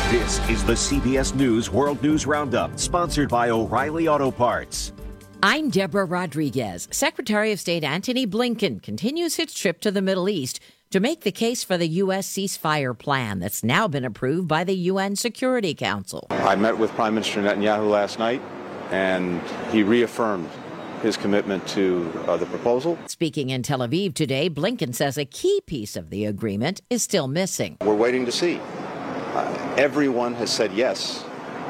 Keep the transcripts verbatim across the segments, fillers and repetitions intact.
This is the C B S News World News Roundup, sponsored by O'Reilly Auto Parts. I'm Deborah Rodriguez. Secretary of State Antony Blinken continues his trip to the Middle East to make the case for the U S ceasefire plan that's now been approved by the U N Security Council. I met with Prime Minister Netanyahu last night, and he reaffirmed his commitment to uh, the proposal. Speaking in Tel Aviv today, Blinken says a key piece of the agreement is still missing. We're waiting to see. Uh, everyone has said yes,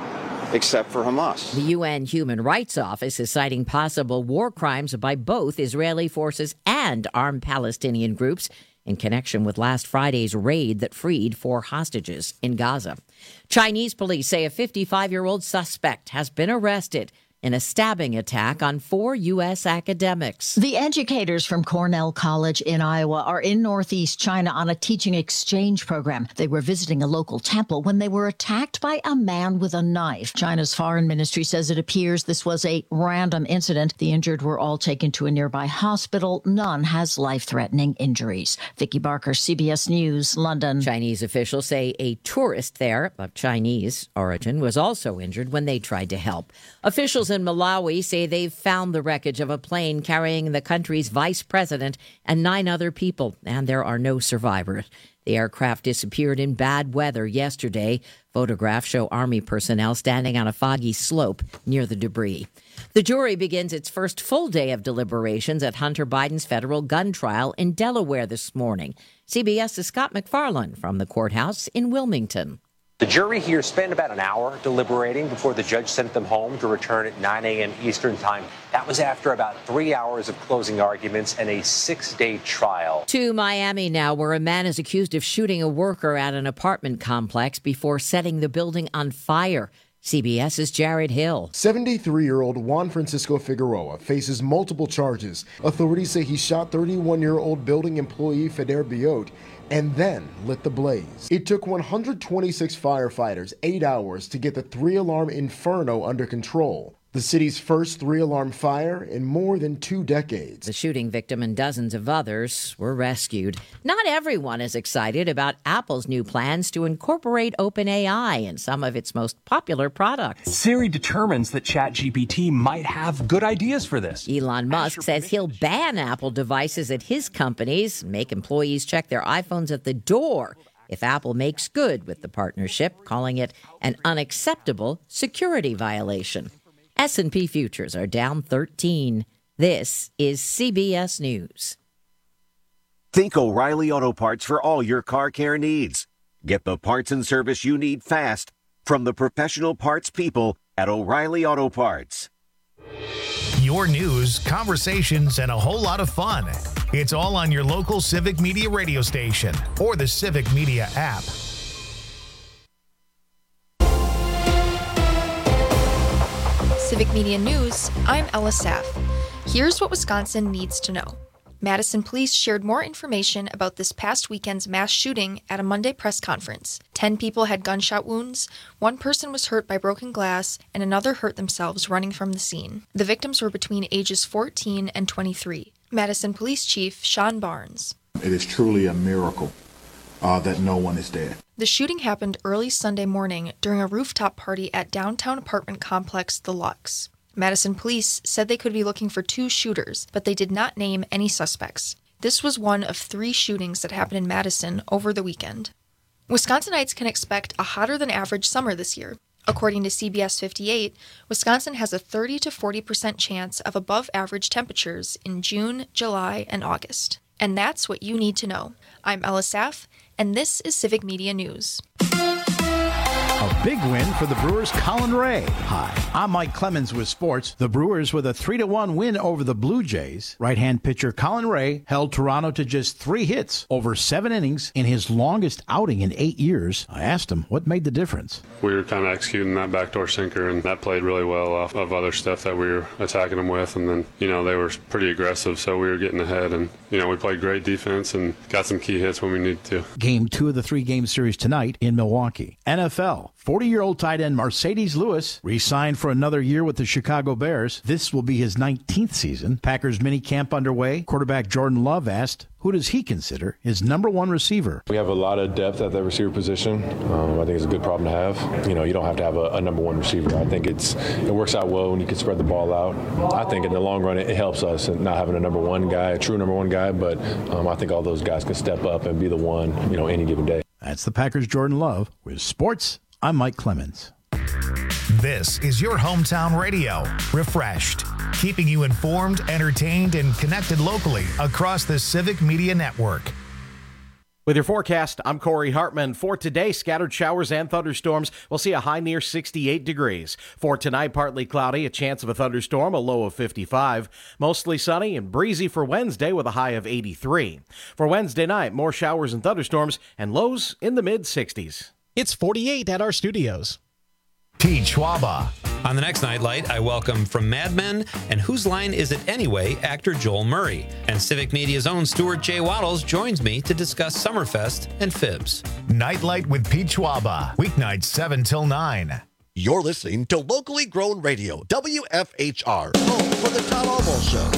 except for Hamas. The U N Human Rights Office is citing possible war crimes by both Israeli forces and armed Palestinian groups in connection with last Friday's raid that freed four hostages in Gaza. Chinese police say a fifty-five-year-old suspect has been arrested in a stabbing attack on four U S academics. The educators from Cornell College in Iowa are in northeast China on a teaching exchange program. They were visiting a local temple when they were attacked by a man with a knife. China's foreign ministry says it appears this was a random incident. The injured were all taken to a nearby hospital. None has life-threatening injuries. Vicki Barker, C B S News, London. Chinese officials say a tourist there of Chinese origin was also injured when they tried to help. Officials in Malawi say they've found the wreckage of a plane carrying the country's vice president and nine other people, and there are no survivors. The aircraft disappeared in bad weather yesterday. Photographs show Army personnel standing on a foggy slope near the debris. The jury begins its first full day of deliberations at Hunter Biden's federal gun trial in Delaware this morning. CBS's Scott McFarland from the courthouse in Wilmington. The jury here spent about an hour deliberating before the judge sent them home to return at nine a.m. Eastern time. That was after about three hours of closing arguments and a six-day trial. To Miami now, where a man is accused of shooting a worker at an apartment complex before setting the building on fire. CBS's Jared Hill. seventy-three-year-old Juan Francisco Figueroa faces multiple charges. Authorities say he shot thirty-one-year-old building employee Feder Biot and then lit the blaze. It took one hundred twenty-six firefighters eight hours to get the three-alarm inferno under control. The city's first three-alarm fire in more than two decades. The shooting victim and dozens of others were rescued. Not everyone is excited about Apple's new plans to incorporate OpenAI in some of its most popular products. Siri determines that ChatGPT might have good ideas for this. Elon Musk says he'll ban Apple devices at his companies, make employees check their iPhones at the door if Apple makes good with the partnership, calling it an unacceptable security violation. S and P futures are down thirteen. This is C B S News. Think O'Reilly Auto Parts for all your car care needs. Get the parts and service you need fast from the professional parts people at O'Reilly Auto Parts. Your news, conversations, and a whole lot of fun. It's all on your local Civic Media radio station or the Civic Media app. Civic Media News, I'm Ella Saff. Here's what Wisconsin needs to know. Madison police shared more information about this past weekend's mass shooting at a Monday press conference. Ten people had gunshot wounds, one person was hurt by broken glass, and another hurt themselves running from the scene. The victims were between ages fourteen and twenty-three. Madison Police Chief Sean Barnes. It is truly a miracle uh, that no one is dead. The shooting happened early Sunday morning during a rooftop party at downtown apartment complex The Lux. Madison police said they could be looking for two shooters, but they did not name any suspects. This was one of three shootings that happened in Madison over the weekend. Wisconsinites can expect a hotter than average summer this year. According to C B S fifty-eight, Wisconsin has a thirty to forty percent chance of above average temperatures in June, July, and August. And that's what you need to know. I'm Ella Saff, and this is Civic Media News. A big win for the Brewers' Colin Ray. Hi, I'm Mike Clemens with sports. The Brewers with a three to one win over the Blue Jays. Right-hand pitcher Colin Ray held Toronto to just three hits over seven innings in his longest outing in eight years. I asked him what made the difference. We were kind of executing that backdoor sinker, and that played really well off of other stuff that we were attacking them with. And then, you know, they were pretty aggressive, so we were getting ahead. And, you know, we played great defense and got some key hits when we needed to. Game two of the three-game series tonight in Milwaukee. N F L. forty-year-old tight end Mercedes Lewis re-signed for another year with the Chicago Bears. This will be his nineteenth season. Packers minicamp underway. Quarterback Jordan Love asked, who does he consider his number one receiver? We have a lot of depth at that receiver position. Um, I think it's a good problem to have. You know, you don't have to have a, a number one receiver. I think it's it works out well when you can spread the ball out. I think in the long run it, it helps us in not having a number one guy, a true number one guy, but um, I think all those guys can step up and be the one, you know, any given day. That's the Packers' Jordan Love. With sports, I'm Mike Clemens. This is your hometown radio, Refreshed, keeping you informed, entertained, and connected locally across the Civic Media Network. With your forecast, I'm Corey Hartman. For today, scattered showers and thunderstorms. We'll see a high near sixty-eight degrees. For tonight, partly cloudy, a chance of a thunderstorm, a low of fifty-five. Mostly sunny and breezy for Wednesday with a high of eighty-three. For Wednesday night, more showers and thunderstorms and lows in the mid-sixties. It's forty-eight at our studios. Pete Schwaba. On the next Nightlight, I welcome from Mad Men and Whose Line Is It Anyway, actor Joel Murray. And Civic Media's own Stuart J. Waddles joins me to discuss Summerfest and Fibs. Nightlight with Pete Schwaba, weeknights seven till nine. You're listening to locally grown radio, W F H R, home for the Todd Almost Show.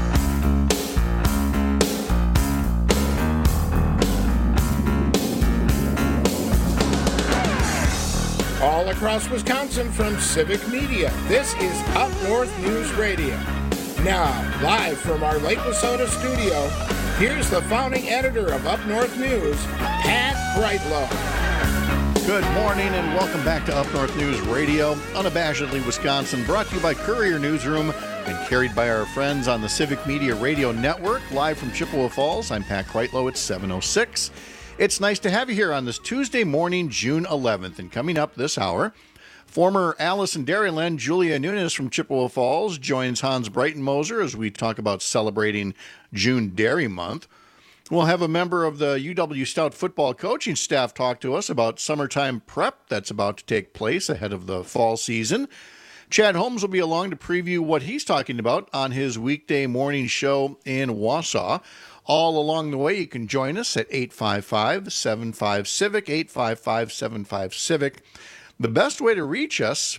All across Wisconsin from Civic Media, this is Up North News Radio. Now, live from our Lake Wissota studio, here's the founding editor of Up North News, Pat Brightlow. Good morning and welcome back to Up North News Radio, unabashedly Wisconsin, brought to you by Courier Newsroom and carried by our friends on the Civic Media Radio Network, live from Chippewa Falls. I'm Pat Brightlow at seven oh six. It's nice to have you here on this Tuesday morning, June eleventh. And coming up this hour, former Alice and Dairyland Julia Nunes from Chippewa Falls joins Hans Breitenmoser as we talk about celebrating June Dairy Month. We'll have a member of the U W Stout football coaching staff talk to us about summertime prep that's about to take place ahead of the fall season. Chad Holmes will be along to preview what he's talking about on his weekday morning show in Wausau. All along the way, you can join us at eight five five, seven five, CIVIC, eight five five, seven five, CIVIC. The best way to reach us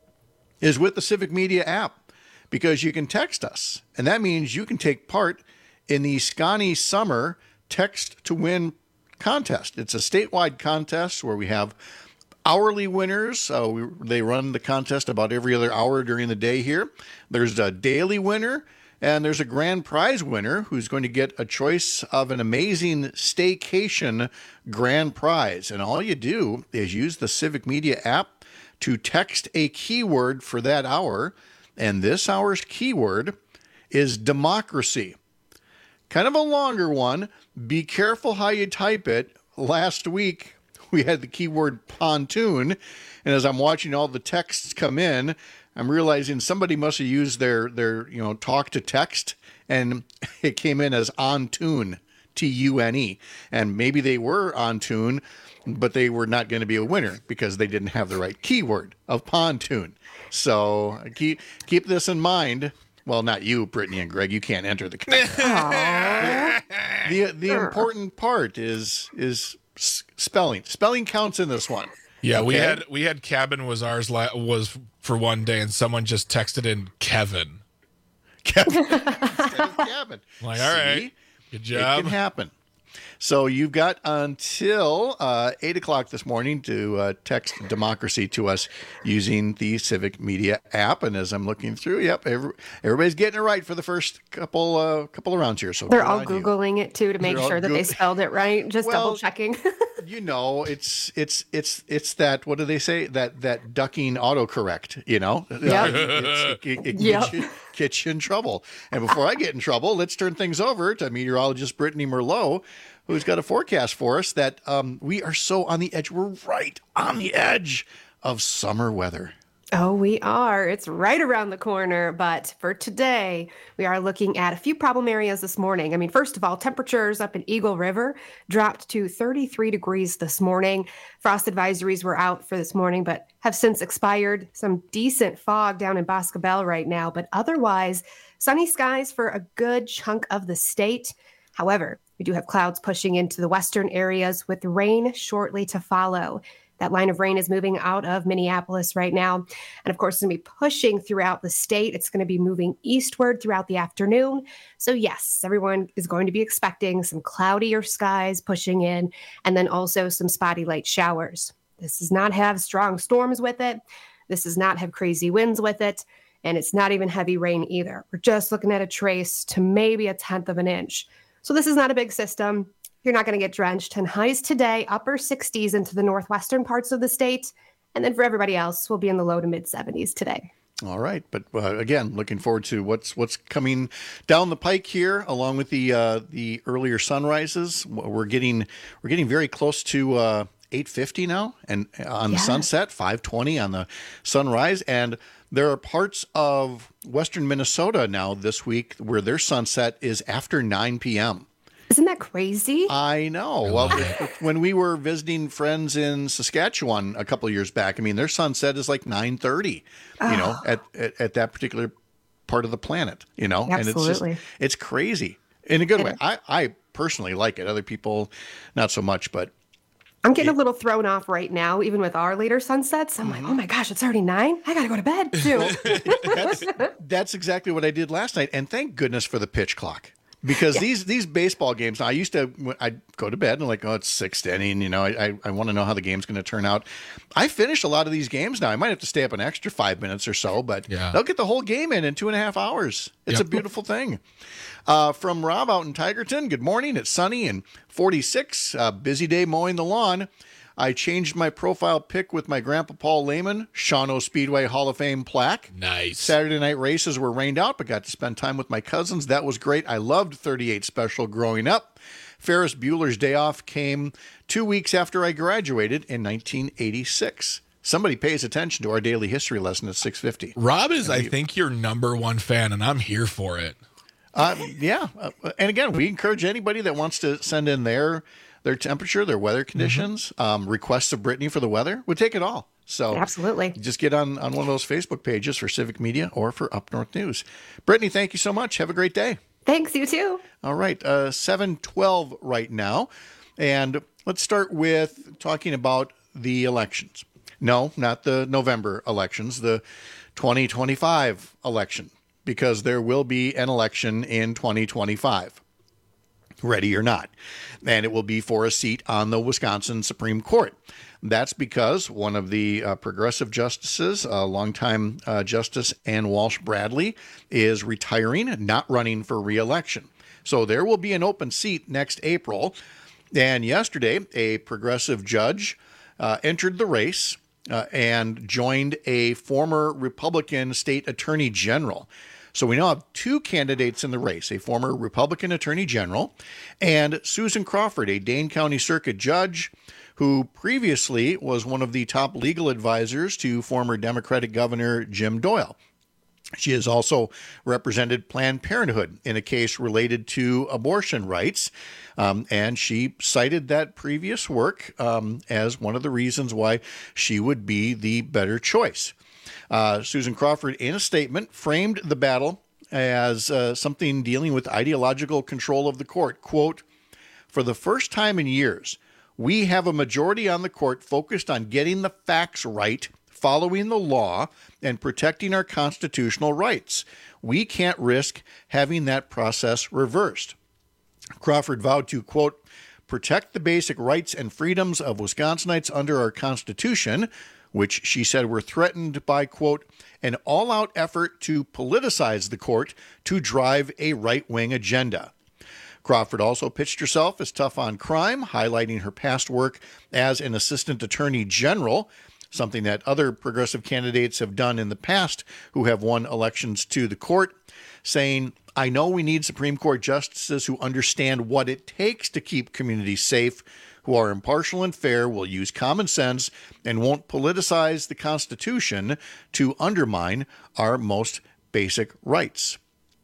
is with the Civic Media app, because you can text us, and that means you can take part in the Scotty Summer Text to Win contest. It's a statewide contest where we have hourly winners. Uh, we, they run the contest about every other hour during the day here. There's a daily winner. And there's a grand prize winner who's going to get a choice of an amazing staycation grand prize. And all you do is use the Civic Media app to text a keyword for that hour. And this hour's keyword is democracy. Kind of a longer one. Be careful how you type it. Last week, we had the keyword pontoon. And as I'm watching all the texts come in, I'm realizing somebody must have used their, their you know, talk to text, and it came in as on tune, T U N E. And maybe they were on tune, but they were not going to be a winner because they didn't have the right keyword of pontoon. So keep keep this in mind. Well, not you, Brittany and Greg. You can't enter the the, the, the important part is is spelling. Spelling counts in this one. Yeah, okay? we had we had cabin was ours la- was for one day, and someone just texted in Kevin. Kevin. Kevin. Like, all right, See? good job. It can happen. So you've got until uh, eight o'clock this morning to uh, text democracy to us using the Civic Media app. And as I'm looking through, yep, every, everybody's getting it right for the first couple uh, couple of rounds here. So they're all Googling you. it too to make They're sure that go- they spelled it right. Just well, double checking. You know, it's it's it's it's that, what do they say? That that ducking autocorrect, you know? Yeah. It, it, it Yep. gets, you, gets you in trouble. And before I get in trouble, let's turn things over to meteorologist Brittany Merlot, who's got a forecast for us that um, we are so on the edge. We're right on the edge of summer weather. Oh, we are. It's right around the corner. But for today, we are looking at a few problem areas this morning. I mean, first of all, temperatures up in Eagle River dropped to thirty-three degrees this morning. Frost advisories were out for this morning, but have since expired. Some decent fog down in Boscobel right now, but otherwise, sunny skies for a good chunk of the state. However, We do have clouds pushing into the western areas with rain shortly to follow. That line of rain is moving out of Minneapolis right now. And of course, it's going to be pushing throughout the state. It's going to be moving eastward throughout the afternoon. So yes, everyone is going to be expecting some cloudier skies pushing in, and then also some spotty light showers. This does not have strong storms with it. This does not have crazy winds with it. And it's not even heavy rain either. We're just looking at a trace to maybe a tenth of an inch. So this is not a big system. You're not going to get drenched. And highs today, upper sixties into the northwestern parts of the state. And then for everybody else, we'll be in the low to mid seventies today. All right. But uh, again, looking forward to what's what's coming down the pike here, along with the uh, the earlier sunrises. We're getting we're getting very close to uh, eight fifty now, and on the yeah. sunset, five twenty on the sunrise. And there are parts of western Minnesota now this week where their sunset is after nine p.m. Isn't that crazy? I know. Well, when we were visiting friends in Saskatchewan a couple of years back, I mean, their sunset is like nine thirty, you oh. know, at, at, at that particular part of the planet, you know, Absolutely. and it's just, it's crazy in a good way. I, I personally like it. Other people, not so much, but I'm getting a little thrown off right now, even with our later sunsets. I'm like, oh my gosh, it's already nine. I got to go to bed too. that's, that's exactly what I did last night. And thank goodness for the pitch clock. Because yeah. these these baseball games, I used to, I'd go to bed and like, oh, it's sixth inning, you know, I I, I want to know how the game's going to turn out. I finish a lot of these games now. I might have to stay up an extra five minutes or so, but yeah. they'll get the whole game in in two and a half hours. It's yep. a beautiful thing. Uh, from Rob out in Tigerton, good morning. It's sunny and forty-six. Uh, busy day mowing the lawn. I changed my profile pic with my grandpa Paul Lehman, Shawano Speedway Hall of Fame plaque. Nice. Saturday night races were rained out, but got to spend time with my cousins. That was great. I loved thirty-eight Special growing up. Ferris Bueller's Day Off came two weeks after I graduated in nineteen eighty-six. Somebody pays attention to our daily history lesson at six fifty. Rob is, I think, your number one fan, and I'm here for it. Uh, yeah. Uh, and again, we encourage anybody that wants to send in their their temperature, their weather conditions, mm-hmm. um, requests of Brittany for the weather. We'd take it all. So absolutely, just get on, on one of those Facebook pages for Civic Media or for Up North News. Brittany, thank you so much. Have a great day. Thanks, you too. All right, uh, seven twelve right now. And let's start with talking about the elections. No, not the November elections, the twenty twenty-five election, because there will be an election in twenty twenty-five. Ready or not. And it will be for a seat on the Wisconsin Supreme Court. That's because one of the uh, progressive justices, uh, longtime uh, Justice Ann Walsh Bradley, is retiring, not running for re-election. So there will be an open seat next April. And yesterday, a progressive judge uh, entered the race uh, and joined a former Republican state attorney general. So we now have two candidates in the race, a former Republican attorney general and Susan Crawford, a Dane County Circuit judge who previously was one of the top legal advisors to former Democratic Governor Jim Doyle. She has also represented Planned Parenthood in a case related to abortion rights, um, and she cited that previous work um, as one of the reasons why she would be the better choice. Uh, Susan Crawford, in a statement, framed the battle as uh, something dealing with ideological control of the court. Quote, "For the first time in years, we have a majority on the court focused on getting the facts right, following the law, and protecting our constitutional rights. We can't risk having that process reversed." Crawford vowed to, quote, "protect the basic rights and freedoms of Wisconsinites under our Constitution," which she said were threatened by, quote, "an all-out effort to politicize the court to drive a right-wing agenda." Crawford also pitched herself as tough on crime, highlighting her past work as an assistant attorney general, something that other progressive candidates have done in the past who have won elections to the court, saying, "I know we need Supreme Court justices who understand what it takes to keep communities safe, who are impartial and fair, will use common sense, and won't politicize the Constitution to undermine our most basic rights."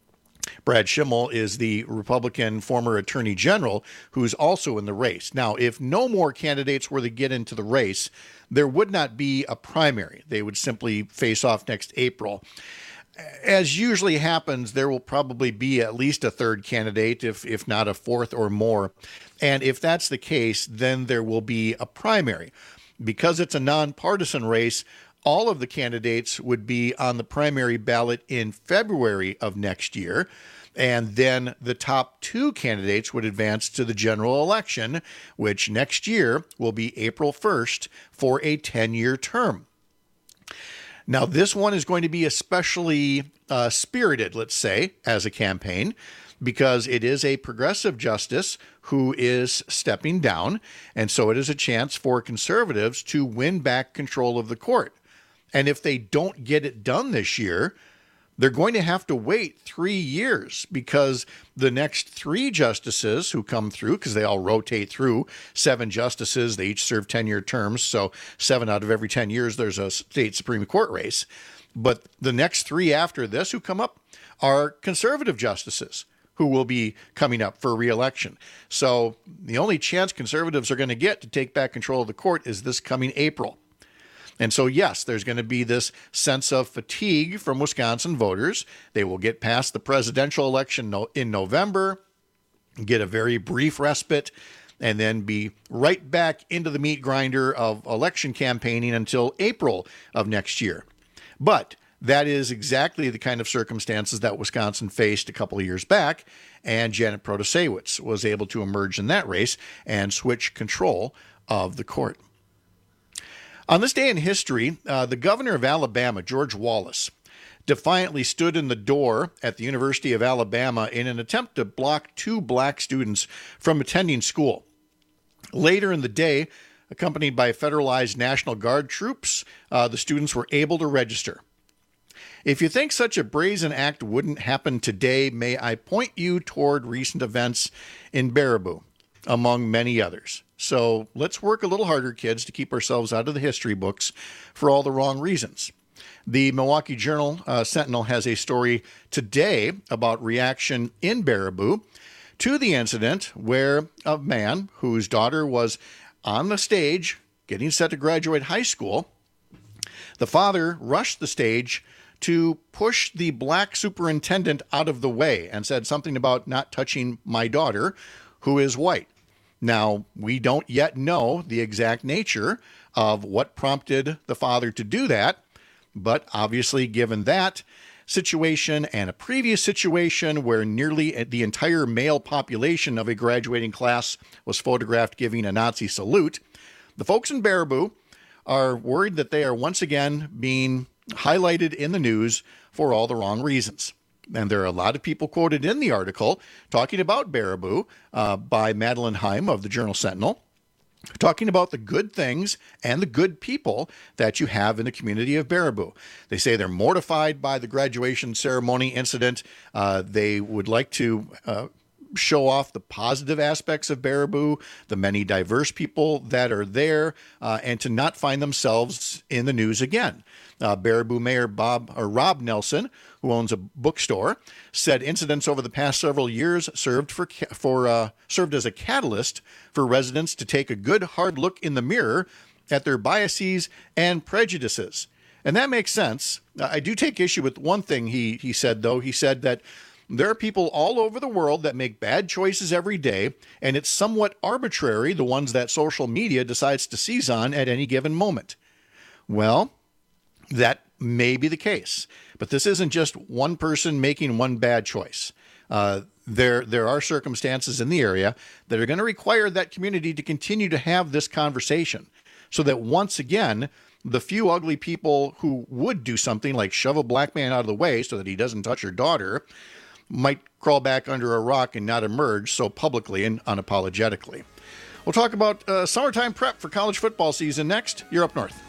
Brad Schimmel is the Republican former attorney general who's also in the race. Now, if no more candidates were to get into the race, there would not be a primary. They would simply face off next April. as usually happens, there will probably be at least a third candidate, if if not a fourth or more. And if that's the case, then there will be a primary. Because it's a nonpartisan race, all of the candidates would be on the primary ballot in February of next year. And then the top two candidates would advance to the general election, which next year will be April first for a ten-year term. Now, this one is going to be especially uh, spirited, let's say, as a campaign, because it is a progressive justice who is stepping down, and so it is a chance for conservatives to win back control of the court. And if they don't get it done this year, they're going to have to wait three years because the next three justices who come through, because they all rotate through, seven justices, they each serve ten-year terms, so seven out of every ten years there's a state Supreme Court race. But the next three after this who come up are conservative justices who will be coming up for re-election. So the only chance conservatives are going to get to take back control of the court is this coming April. And so, yes, there's going to be this sense of fatigue from Wisconsin voters. They will get past the presidential election in November, get a very brief respite, and then be right back into the meat grinder of election campaigning until April of next year. But that is exactly the kind of circumstances that Wisconsin faced a couple of years back, and Janet Protasiewicz was able to emerge in that race and switch control of the court. On this day in history, uh, the governor of Alabama, George Wallace, defiantly stood in the door at the University of Alabama in an attempt to block two black students from attending school. Later in the day, accompanied by federalized National Guard troops, uh, the students were able to register. If you think such a brazen act wouldn't happen today, may I point you toward recent events in Baraboo, among many others. So let's work a little harder, kids, to keep ourselves out of the history books for all the wrong reasons. The Milwaukee Journal uh, Sentinel has a story today about reaction in Baraboo to the incident where a man whose daughter was on the stage getting set to graduate high school, the father rushed the stage to push the black superintendent out of the way and said something about not touching my daughter, who is white. Now, we don't yet know the exact nature of what prompted the father to do that, but obviously given that situation and a previous situation where nearly the entire male population of a graduating class was photographed giving a Nazi salute, the folks in Baraboo are worried that they are once again being highlighted in the news for all the wrong reasons. And there are a lot of people quoted in the article talking about Baraboo uh, by Madeline Heim of the Journal Sentinel, talking about the good things and the good people that you have in the community of Baraboo. They say they're mortified by the graduation ceremony incident. Uh, they would like to uh, show off the positive aspects of Baraboo, the many diverse people that are there, uh, and to not find themselves in the news again. Uh, Baraboo Mayor Bob or Rob Nelson, who owns a bookstore, said incidents over the past several years served for for uh, served as a catalyst for residents to take a good hard look in the mirror at their biases and prejudices. And that makes sense. I do take issue with one thing he he said, though. He said that there are people all over the world that make bad choices every day, and it's somewhat arbitrary, the ones that social media decides to seize on at any given moment. Well, that may be the case, but this isn't just one person making one bad choice. Uh, there, there are circumstances in the area that are going to require that community to continue to have this conversation so that once again, the few ugly people who would do something like shove a black man out of the way so that he doesn't touch your daughter might crawl back under a rock and not emerge so publicly and unapologetically. We'll talk about uh, summertime prep for college football season next. You're Up North.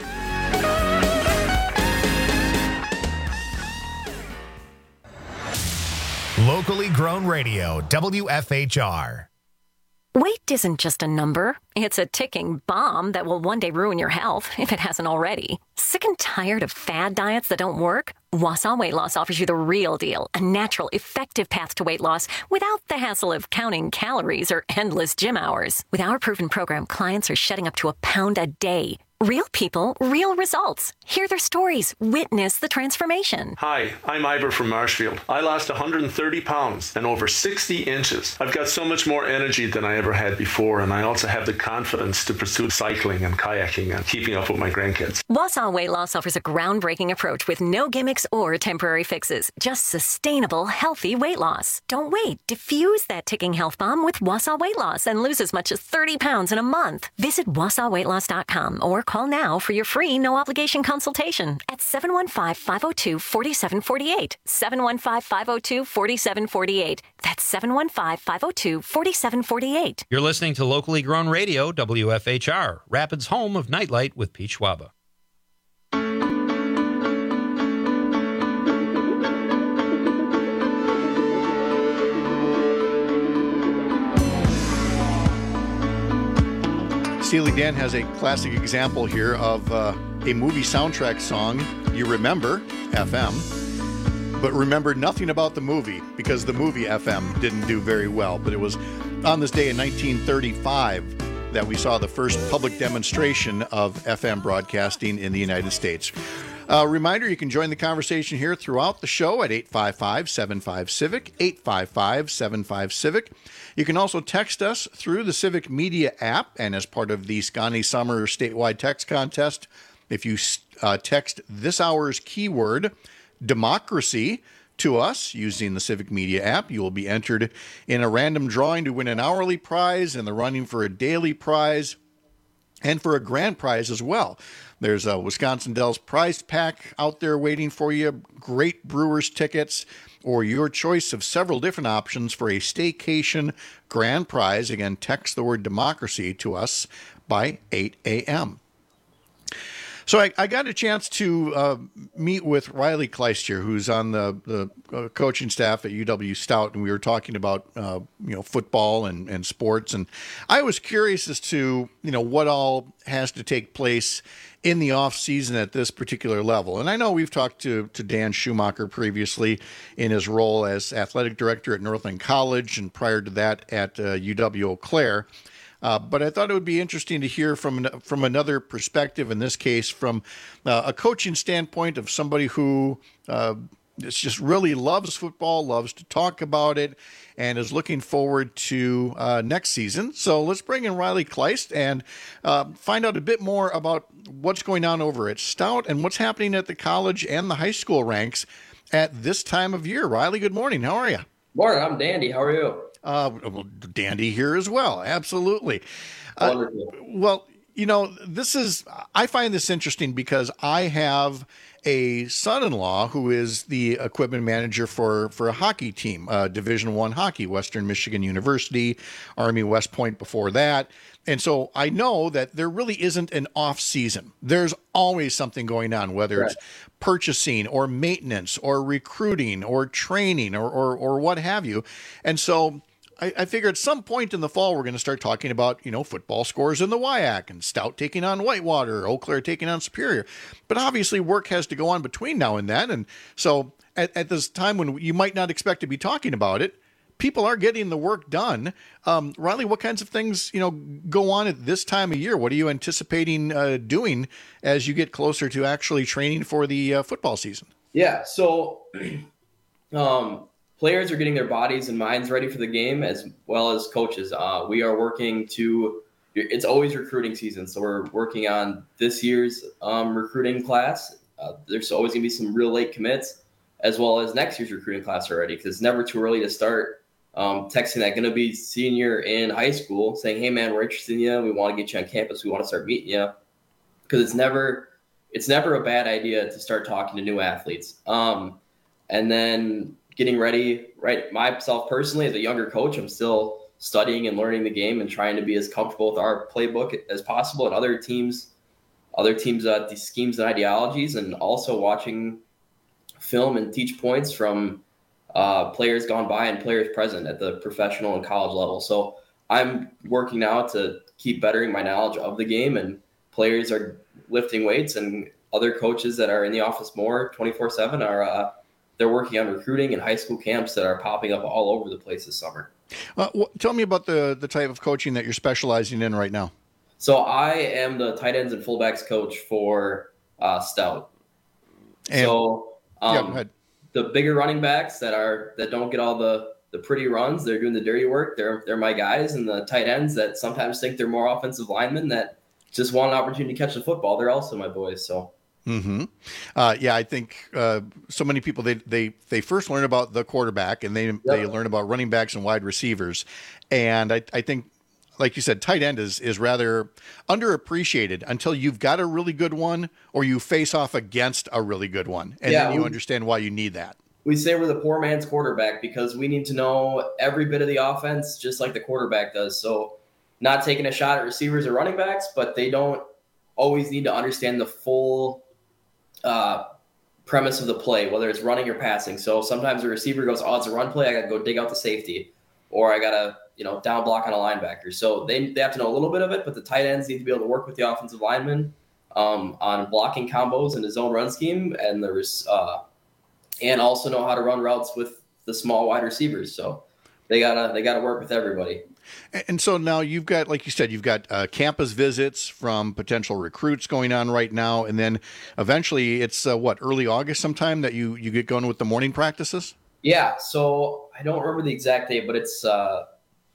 Locally grown radio, W F H R. Weight isn't just a number. It's a ticking bomb that will one day ruin your health, if it hasn't already. Sick and tired of fad diets that don't work? Wausau Weight Loss offers you the real deal, a natural, effective path to weight loss without the hassle of counting calories or endless gym hours. With our proven program, clients are shedding up to a pound a day. Real people, real results. Hear their stories. Witness the transformation. Hi, I'm Ivor from Marshfield. I lost one hundred thirty pounds and over sixty inches. I've got so much more energy than I ever had before, and I also have the confidence to pursue cycling and kayaking and keeping up with my grandkids. Wausau Weight Loss offers a groundbreaking approach with no gimmicks or temporary fixes. Just sustainable, healthy weight loss. Don't wait. Diffuse that ticking health bomb with Wausau Weight Loss and lose as much as thirty pounds in a month. Visit wausau weight loss dot com or call now for your free no-obligation consultation at seven one five, five oh two, four seven four eight. seven one five, five oh two, four seven four eight. That's seven one five, five oh two, four seven four eight. You're listening to locally grown radio, W F H R, Rapids' home of Nightlight with Pete Schwaba. Steely Dan has a classic example here of uh, a movie soundtrack song you remember, F M, but remember nothing about the movie because the movie F M didn't do very well. But it was on this day in nineteen thirty-five that we saw the first public demonstration of F M broadcasting in the United States. A uh, reminder, you can join the conversation here throughout the show at eight five five, seven five, CIVIC, eight five five, seven five, CIVIC. You can also text us through the Civic Media app, and as part of the Scotty Summer statewide text contest, if you uh, text this hour's keyword, democracy, to us using the Civic Media app, you will be entered in a random drawing to win an hourly prize and the running for a daily prize and for a grand prize as well. There's a Wisconsin Dells prize pack out there waiting for you, great Brewers tickets, or your choice of several different options for a staycation grand prize. Again, text the word democracy to us by eight a.m. So I, I got a chance to uh, meet with Riley Kleister, who's on the, the uh, coaching staff at U W Stout, and we were talking about uh, you know football and, and sports. And I was curious as to you know what all has to take place in the off season at this particular level. And I know we've talked to, to Dan Schumacher previously in his role as athletic director at Northland College, and prior to that at uh, U W Eau Claire. Uh, but I thought it would be interesting to hear from from another perspective, in this case, from uh, a coaching standpoint of somebody who uh, just really loves football, loves to talk about it, and is looking forward to uh, next season. So let's bring in Riley Kleist and uh, find out a bit more about what's going on over at Stout and what's happening at the college and the high school ranks at this time of year. Riley, good morning. How are you? Morning. I'm Dandy. How are you? Uh, Dandy here as well. Absolutely. Uh, well, you know, this is, I find this interesting because I have a son-in-law who is the equipment manager for, for a hockey team, uh, Division One hockey, Western Michigan University, Army West Point before that. And so I know that there really isn't an off season. There's always something going on, whether right. it's purchasing or maintenance or recruiting or training or, or, or what have you. And so I, I figure at some point in the fall, we're going to start talking about, you know, football scores in the W I A C and Stout taking on Whitewater, Eau Claire taking on Superior. But obviously work has to go on between now and then. And so at, at this time when you might not expect to be talking about it, people are getting the work done. Um, Riley, what kinds of things, you know, go on at this time of year? What are you anticipating uh, doing as you get closer to actually training for the uh, football season? Yeah. So, um, players are getting their bodies and minds ready for the game, as well as coaches. Uh, we are working to, it's always recruiting season. So we're working on this year's um, recruiting class. Uh, there's always going to be some real late commits, as well as next year's recruiting class already, because it's never too early to start um, texting that going to be senior in high school saying, hey, man, we're interested in you. We want to get you on campus. We want to start meeting you. Because it's never, it's never a bad idea to start talking to new athletes. Um, and then getting ready, right? Myself personally, as a younger coach, I'm still studying and learning the game and trying to be as comfortable with our playbook as possible, and other teams, other teams, uh, the schemes and ideologies, and also watching film and teach points from uh, players gone by and players present at the professional and college level. So I'm working now to keep bettering my knowledge of the game, and players are lifting weights, and other coaches that are in the office more twenty-four seven are uh, they're working on recruiting and high school camps that are popping up all over the place this summer. Uh, well, tell me about the, the type of coaching that you're specializing in right now. So I am the tight ends and fullbacks coach for uh, Stout. And, so um, yeah, go ahead. The bigger running backs that are that don't get all the, the pretty runs, they're doing the dirty work. They're they're my guys, and the tight ends that sometimes think they're more offensive linemen that just want an opportunity to catch the football. They're also my boys. So. Mm-hmm. Uh, yeah, I think uh, so many people they, they they first learn about the quarterback, and they yep. they learn about running backs and wide receivers, and I, I think, like you said, tight end is is rather underappreciated until you've got a really good one, or you face off against a really good one, and yeah, then you we, understand why you need that. We say we're the poor man's quarterback because we need to know every bit of the offense, just like the quarterback does. So, not taking a shot at receivers or running backs, but they don't always need to understand the full Uh, premise of the play, whether it's running or passing. So sometimes the receiver goes, oh, it's a run play. I got to go dig out the safety, or I got to, you know, down block on a linebacker. So they, they have to know a little bit of it, but the tight ends need to be able to work with the offensive linemen um, on blocking combos in the zone run scheme, and there's uh, and also know how to run routes with the small wide receivers. So they gotta they gotta work with everybody. And so now you've got, like you said, you've got uh, campus visits from potential recruits going on right now. And then eventually it's uh, what, early August sometime that you, you get going with the morning practices? Yeah. So I don't remember the exact date, but it's, uh,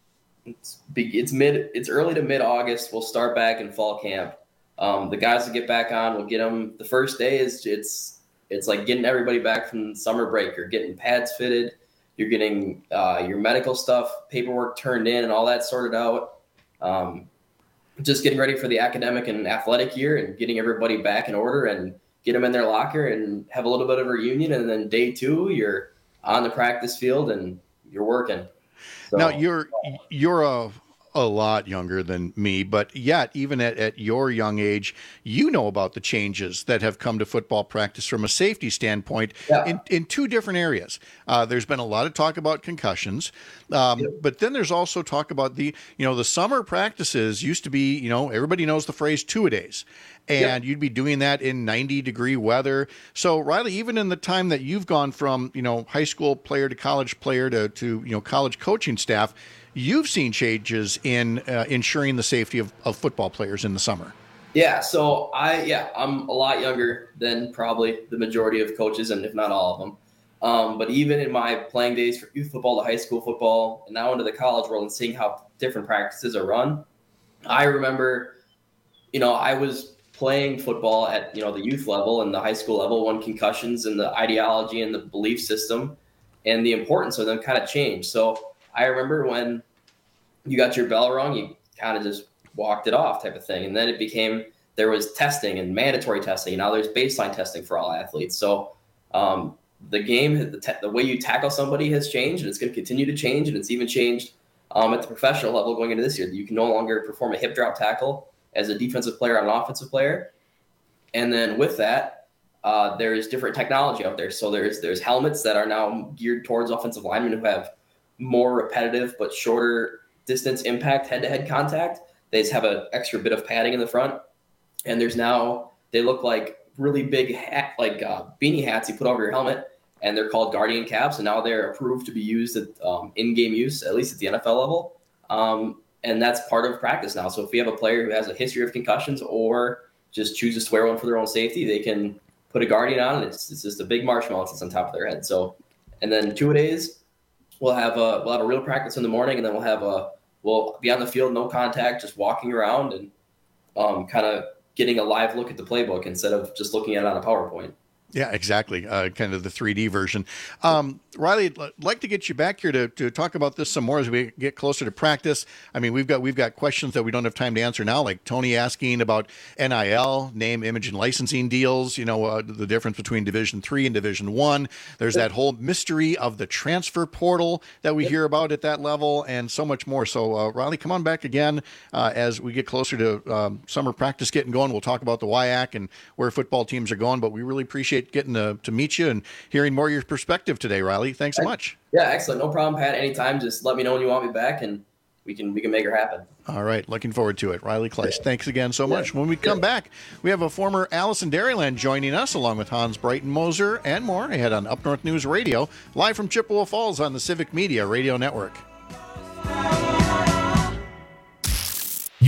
it's big, it's mid, it's early to mid August. We'll start back in fall camp. Um, the guys that get back on, we'll get them. The first day is it's, it's like getting everybody back from summer break. You're getting pads fitted. You're getting uh, your medical stuff, paperwork turned in, and all that sorted out. Um, just getting ready for the academic and athletic year, and getting everybody back in order and get them in their locker and have a little bit of a reunion. And then day two, you're on the practice field and you're working. So, now you're you're a a lot younger than me, but yet even at, at your young age, you know about the changes that have come to football practice from a safety standpoint yeah. in, in two different areas. Uh, there's been a lot of talk about concussions, um, yeah. but then there's also talk about the, you know, the summer practices used to be, you know, everybody knows the phrase two-a-days. And yeah. you'd be doing that in ninety degree weather. So Riley, even in the time that you've gone from, you know, high school player to college player to, to you know, college coaching staff, you've seen changes in uh, ensuring the safety of, of football players in the summer. Yeah. So I, yeah, I'm a lot younger than probably the majority of coaches, and if not all of them. Um, but even in my playing days for youth football to high school football and now into the college world and seeing how different practices are run, I remember, you know, I was playing football at, you know, the youth level and the high school level when concussions and the ideology and the belief system and the importance of them kind of changed. So I remember when you got your bell rung, you kind of just walked it off type of thing. And then it became, there was testing and mandatory testing. Now there's baseline testing for all athletes. So um, the game, the, te- the way you tackle somebody has changed, and it's going to continue to change. And it's even changed um, at the professional level going into this year. You can no longer perform a hip drop tackle as a defensive player on an offensive player. And then with that, uh, there's different technology out there. So there's there's helmets that are now geared towards offensive linemen who have more repetitive but shorter distance impact head-to-head contact. They just have an extra bit of padding in the front. And there's now, they look like really big hat, like uh, beanie hats you put over your helmet, and they're called Guardian caps. And now they're approved to be used at um, in-game use, at least at the N F L level. Um, and that's part of practice now. So if you have a player who has a history of concussions or just chooses to wear one for their own safety, they can put a Guardian on, and it's, it's just a big marshmallow that's on top of their head. So, and then two-a-days, We'll have a we'll have a real practice in the morning, and then we'll have a we'll be on the field, no contact, just walking around and um, kind of getting a live look at the playbook instead of just looking at it on a PowerPoint. Yeah, exactly. Uh, kind of the three D version. Um, Riley, I'd like to get you back here to, to talk about this some more as we get closer to practice. I mean, we've got we've got questions that we don't have time to answer now, like Tony asking about N I L, name, image, and licensing deals. You know, uh, the difference between Division Three and Division One. There's that whole mystery of the transfer portal that we hear about at that level, and so much more. So, uh, Riley, come on back again uh, as we get closer to um, summer practice getting going. We'll talk about the W I A C and where football teams are going, but we really appreciate getting to, to meet you and hearing more of your perspective today, Riley. Thanks so much. Yeah, excellent. No problem, Pat. Anytime. Just let me know when you want me back, and we can we can make it happen. All right. Looking forward to it. Riley Kleist, yeah. Thanks again so much. Yeah. When we come yeah. back, we have a former Allison Dairyland joining us, along with Hans Breitenmoser and more, ahead on Up North News Radio, live from Chippewa Falls on the Civic Media Radio Network.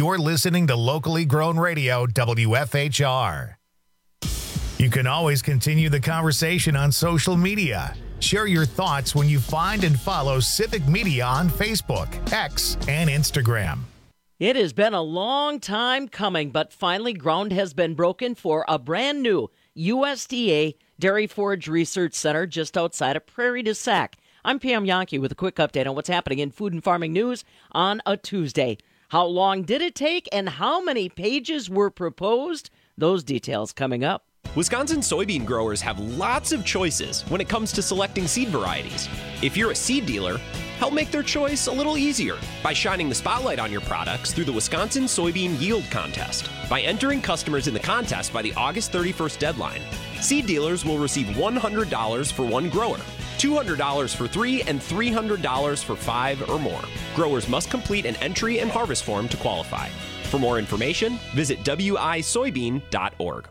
You're listening to locally grown radio, W F H R. You can always continue the conversation on social media. Share your thoughts when you find and follow Civic Media on Facebook, X, and Instagram. It has been a long time coming, but finally ground has been broken for a brand new U S D A Dairy Forage Research Center just outside of Prairie du Sac. I'm Pam Yankee with a quick update on what's happening in food and farming news on a Tuesday. How long did it take and how many pages were proposed? Those details coming up. Wisconsin soybean growers have lots of choices when it comes to selecting seed varieties. If you're a seed dealer, help make their choice a little easier by shining the spotlight on your products through the Wisconsin Soybean Yield Contest. By entering customers in the contest by the August thirty-first deadline, seed dealers will receive one hundred dollars for one grower, two hundred dollars for three, and three hundred dollars for five or more. Growers must complete an entry and harvest form to qualify. For more information, visit w i soybean dot org.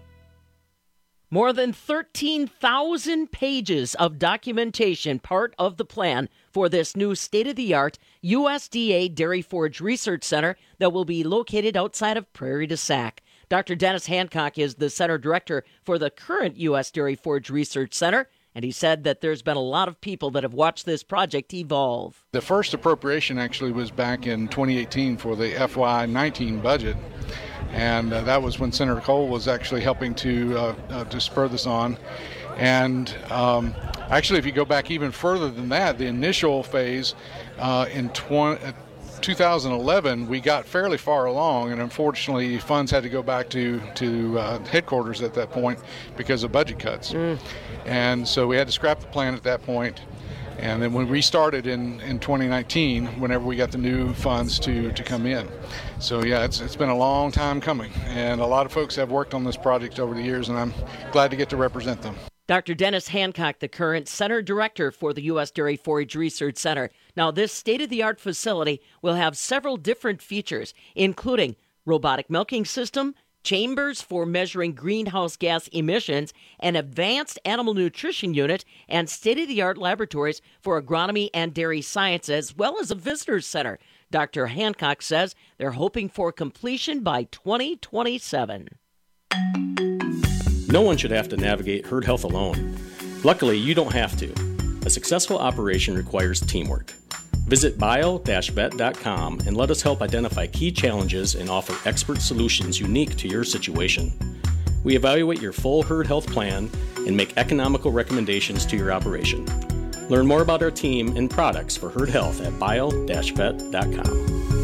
More than thirteen thousand pages of documentation, part of the plan for this new state-of-the-art U S D A Dairy Forage Research Center that will be located outside of Prairie du Sac. Doctor Dennis Hancock is the center director for the current U S Dairy Forage Research Center, and he said that there's been a lot of people that have watched this project evolve. The first appropriation actually was back in twenty eighteen for the F Y nineteen budget. And uh, that was when Senator Cole was actually helping to uh, uh, to spur this on. And um, actually, if you go back even further than that, the initial phase uh, in twenty, uh, two thousand eleven, we got fairly far along, and unfortunately, funds had to go back to to uh, headquarters at that point because of budget cuts. Mm. And so we had to scrap the plan at that point. And then we restarted in, in twenty nineteen, whenever we got the new funds to, to come in. So yeah, it's it's been a long time coming, and a lot of folks have worked on this project over the years, and I'm glad to get to represent them. Doctor Dennis Hancock, the current center director for the U S Dairy Forage Research Center. Now, this state-of-the-art facility will have several different features, including robotic milking system, chambers for measuring greenhouse gas emissions, an advanced animal nutrition unit, and state-of-the-art laboratories for agronomy and dairy science, as well as a visitor's center. Doctor Hancock says they're hoping for completion by twenty twenty-seven. No one should have to navigate herd health alone. Luckily, you don't have to. A successful operation requires teamwork. Visit bio dash vet dot com and let us help identify key challenges and offer expert solutions unique to your situation. We evaluate your full herd health plan and make economical recommendations to your operation. Learn more about our team and products for herd health at bio dash vet dot com.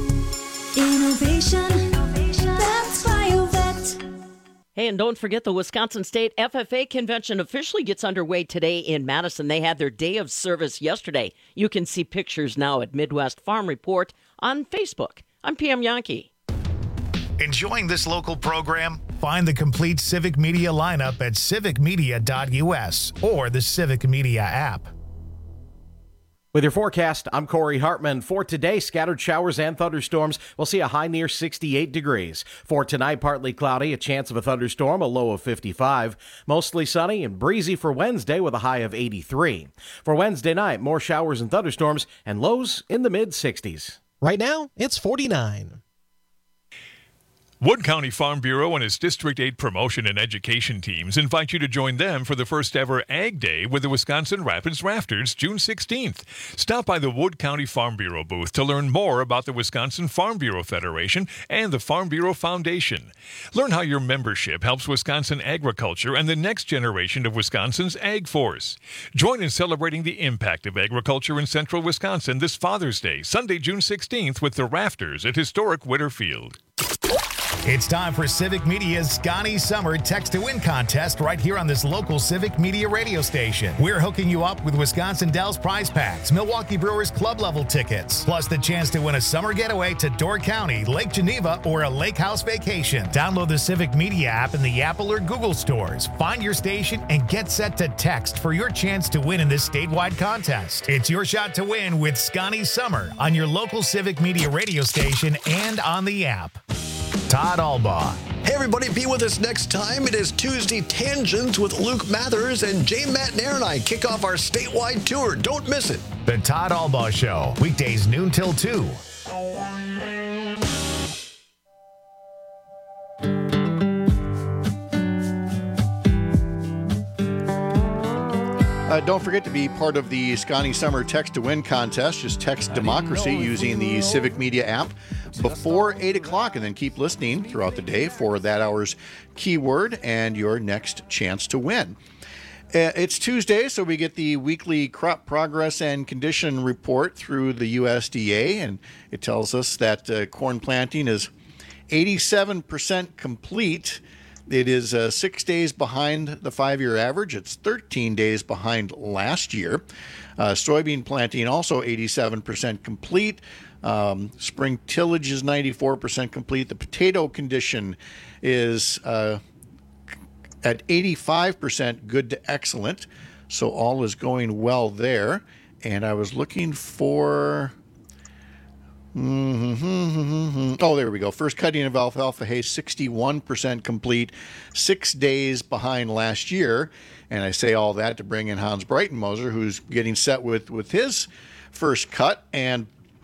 Innovation, that's BioVet. Hey, and don't forget the Wisconsin State F F A Convention officially gets underway today in Madison. They had their day of service yesterday. You can see pictures now at Midwest Farm Report on Facebook. I'm Pam Yankee. Enjoying this local program? Find the complete Civic Media lineup at civic media dot u s or the Civic Media app. With your forecast, I'm Corey Hartman. For today, scattered showers and thunderstorms. We'll see a high near sixty-eight degrees. For tonight, partly cloudy, a chance of a thunderstorm, a low of fifty-five. Mostly sunny and breezy for Wednesday with a high of eighty-three. For Wednesday night, more showers and thunderstorms and lows in the mid-sixties. Right now, it's forty-nine. Wood County Farm Bureau and its District eight promotion and education teams invite you to join them for the first ever Ag Day with the Wisconsin Rapids Rafters, June sixteenth. Stop by the Wood County Farm Bureau booth to learn more about the Wisconsin Farm Bureau Federation and the Farm Bureau Foundation. Learn how your membership helps Wisconsin agriculture and the next generation of Wisconsin's ag force. Join in celebrating the impact of agriculture in central Wisconsin this Father's Day, Sunday, June sixteenth, with the Rafters at historic Whitterfield. It's time for Civic Media's Scotty Summer Text to Win contest right here on this local Civic Media radio station. We're hooking you up with Wisconsin Dells prize packs, Milwaukee Brewers club level tickets, plus the chance to win a summer getaway to Door County, Lake Geneva, or a lake house vacation. Download the Civic Media app in the Apple or Google stores. Find your station and get set to text for your chance to win in this statewide contest. It's your shot to win with Scotty Summer on your local Civic Media radio station and on the app. Todd Albaugh. Hey, everybody, be with us next time. It is Tuesday Tangents with Luke Mathers, and Jay Matnair and I kick off our statewide tour. Don't miss it. The Todd Albaugh Show, weekdays noon till two. Uh, don't forget to be part of the Scotty Summer Text to Win contest. Just text Democracy using the Civic Media app before eight o'clock, and then keep listening throughout the day for that hour's keyword and your next chance to win. Uh, it's Tuesday, so we get the weekly crop progress and condition report through the U S D A, and it tells us that uh, corn planting is eighty-seven percent complete. It is uh, six days behind the five-year average. It's thirteen days behind last year. Uh, soybean planting also eighty-seven percent complete. Um, spring tillage is ninety-four percent complete. The potato condition is uh, at eighty-five percent good to excellent. So all is going well there. And I was looking for... Mm-hmm. Oh, there we go. First cutting of alfalfa hay, sixty-one percent complete, six days behind last year. And I say all that to bring in Hans Breitenmoser, who's getting set with, with his first cut. And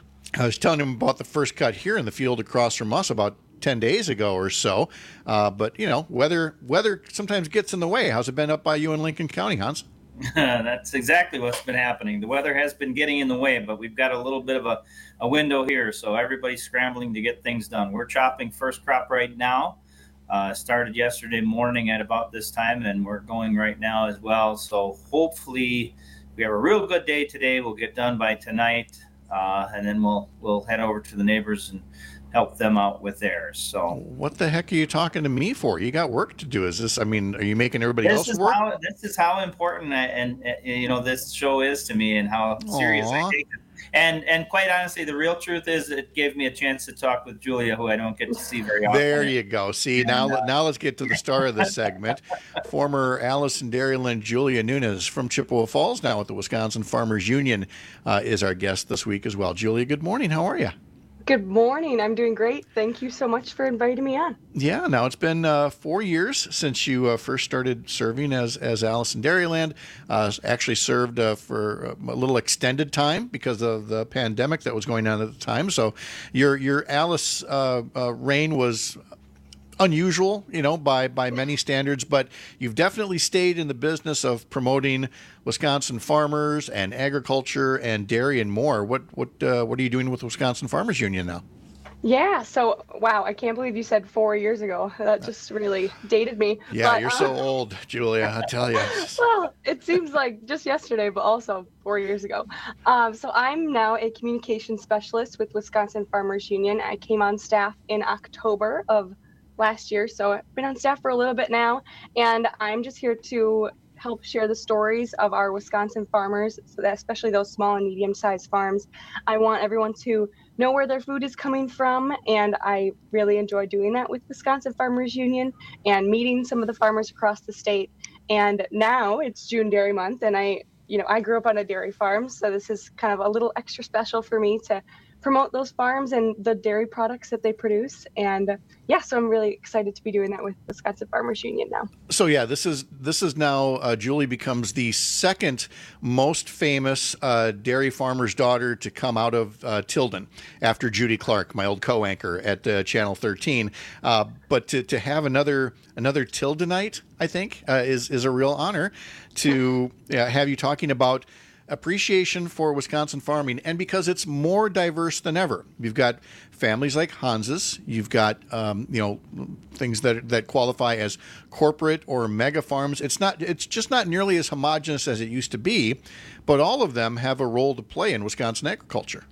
I was telling him about the first cut here in the field across from us about ten days ago or so. Uh, but, you know, weather, weather sometimes gets in the way. How's it been up by you in Lincoln County, Hans? That's exactly what's been happening. The weather has been getting in the way, but we've got a little bit of a, a window here, so everybody's scrambling to get things done. We're chopping first crop right now. Uh, started yesterday morning at about this time, and we're going right now as well. So hopefully we have a real good day today. We'll get done by tonight, uh, and then we'll we'll head over to the neighbors and help them out with theirs. So what the heck are you talking to me for? You got work to do. Is this, I mean, are you making everybody this else is work? How, this is how important I, and, and you know this show is to me, and how serious Aww. I take it. And and quite honestly, the real truth is it gave me a chance to talk with Julia, who I don't get to see very often. There you go. See, and, now uh, now let's get to the star of this segment. Former Allison Dairyland Julia Nunes from Chippewa Falls, now at the Wisconsin Farmers Union, uh, is our guest this week as well. Julia, good morning. How are you? Good morning. I'm doing great. Thank you so much for inviting me on. Yeah, now it's been uh, four years since you uh, first started serving as as Allison Dairyland. Uh, actually served uh, for a little extended time because of the pandemic that was going on at the time. So your your Alice uh, uh, reign was unusual, you know, by by many standards, but you've definitely stayed in the business of promoting Wisconsin farmers and agriculture and dairy and more. What what uh, what are you doing with Wisconsin Farmers Union now? Yeah, so wow, I can't believe you said four years ago. That just really dated me. Yeah, but, you're uh, so old, Julia, I tell you. Well, it seems like just yesterday, but also four years ago. Um, so I'm now a communications specialist with Wisconsin Farmers Union. I came on staff in October of last year, so I've been on staff for a little bit now, and I'm just here to help share the stories of our Wisconsin farmers, so that especially those small and medium-sized farms. I want everyone to know where their food is coming from, and I really enjoy doing that with Wisconsin Farmers Union and meeting some of the farmers across the state. And now it's June Dairy Month, and I, you know, I grew up on a dairy farm, so this is kind of a little extra special for me to promote those farms and the dairy products that they produce. And uh, yeah, so I'm really excited to be doing that with Wisconsin Farmers Union now. So yeah, this is this is now uh, Julie becomes the second most famous uh, dairy farmer's daughter to come out of uh, Tilden after Judy Clark, my old co-anchor at uh, Channel thirteen. Uh, but to, to have another another Tildenite, I think, uh, is is a real honor to uh, have you talking about appreciation for Wisconsin farming, and because it's more diverse than ever. You've got families like Hans's, you've got um, you know things that that qualify as corporate or mega farms. It's not it's just not nearly as homogenous as it used to be, but all of them have a role to play in Wisconsin agriculture.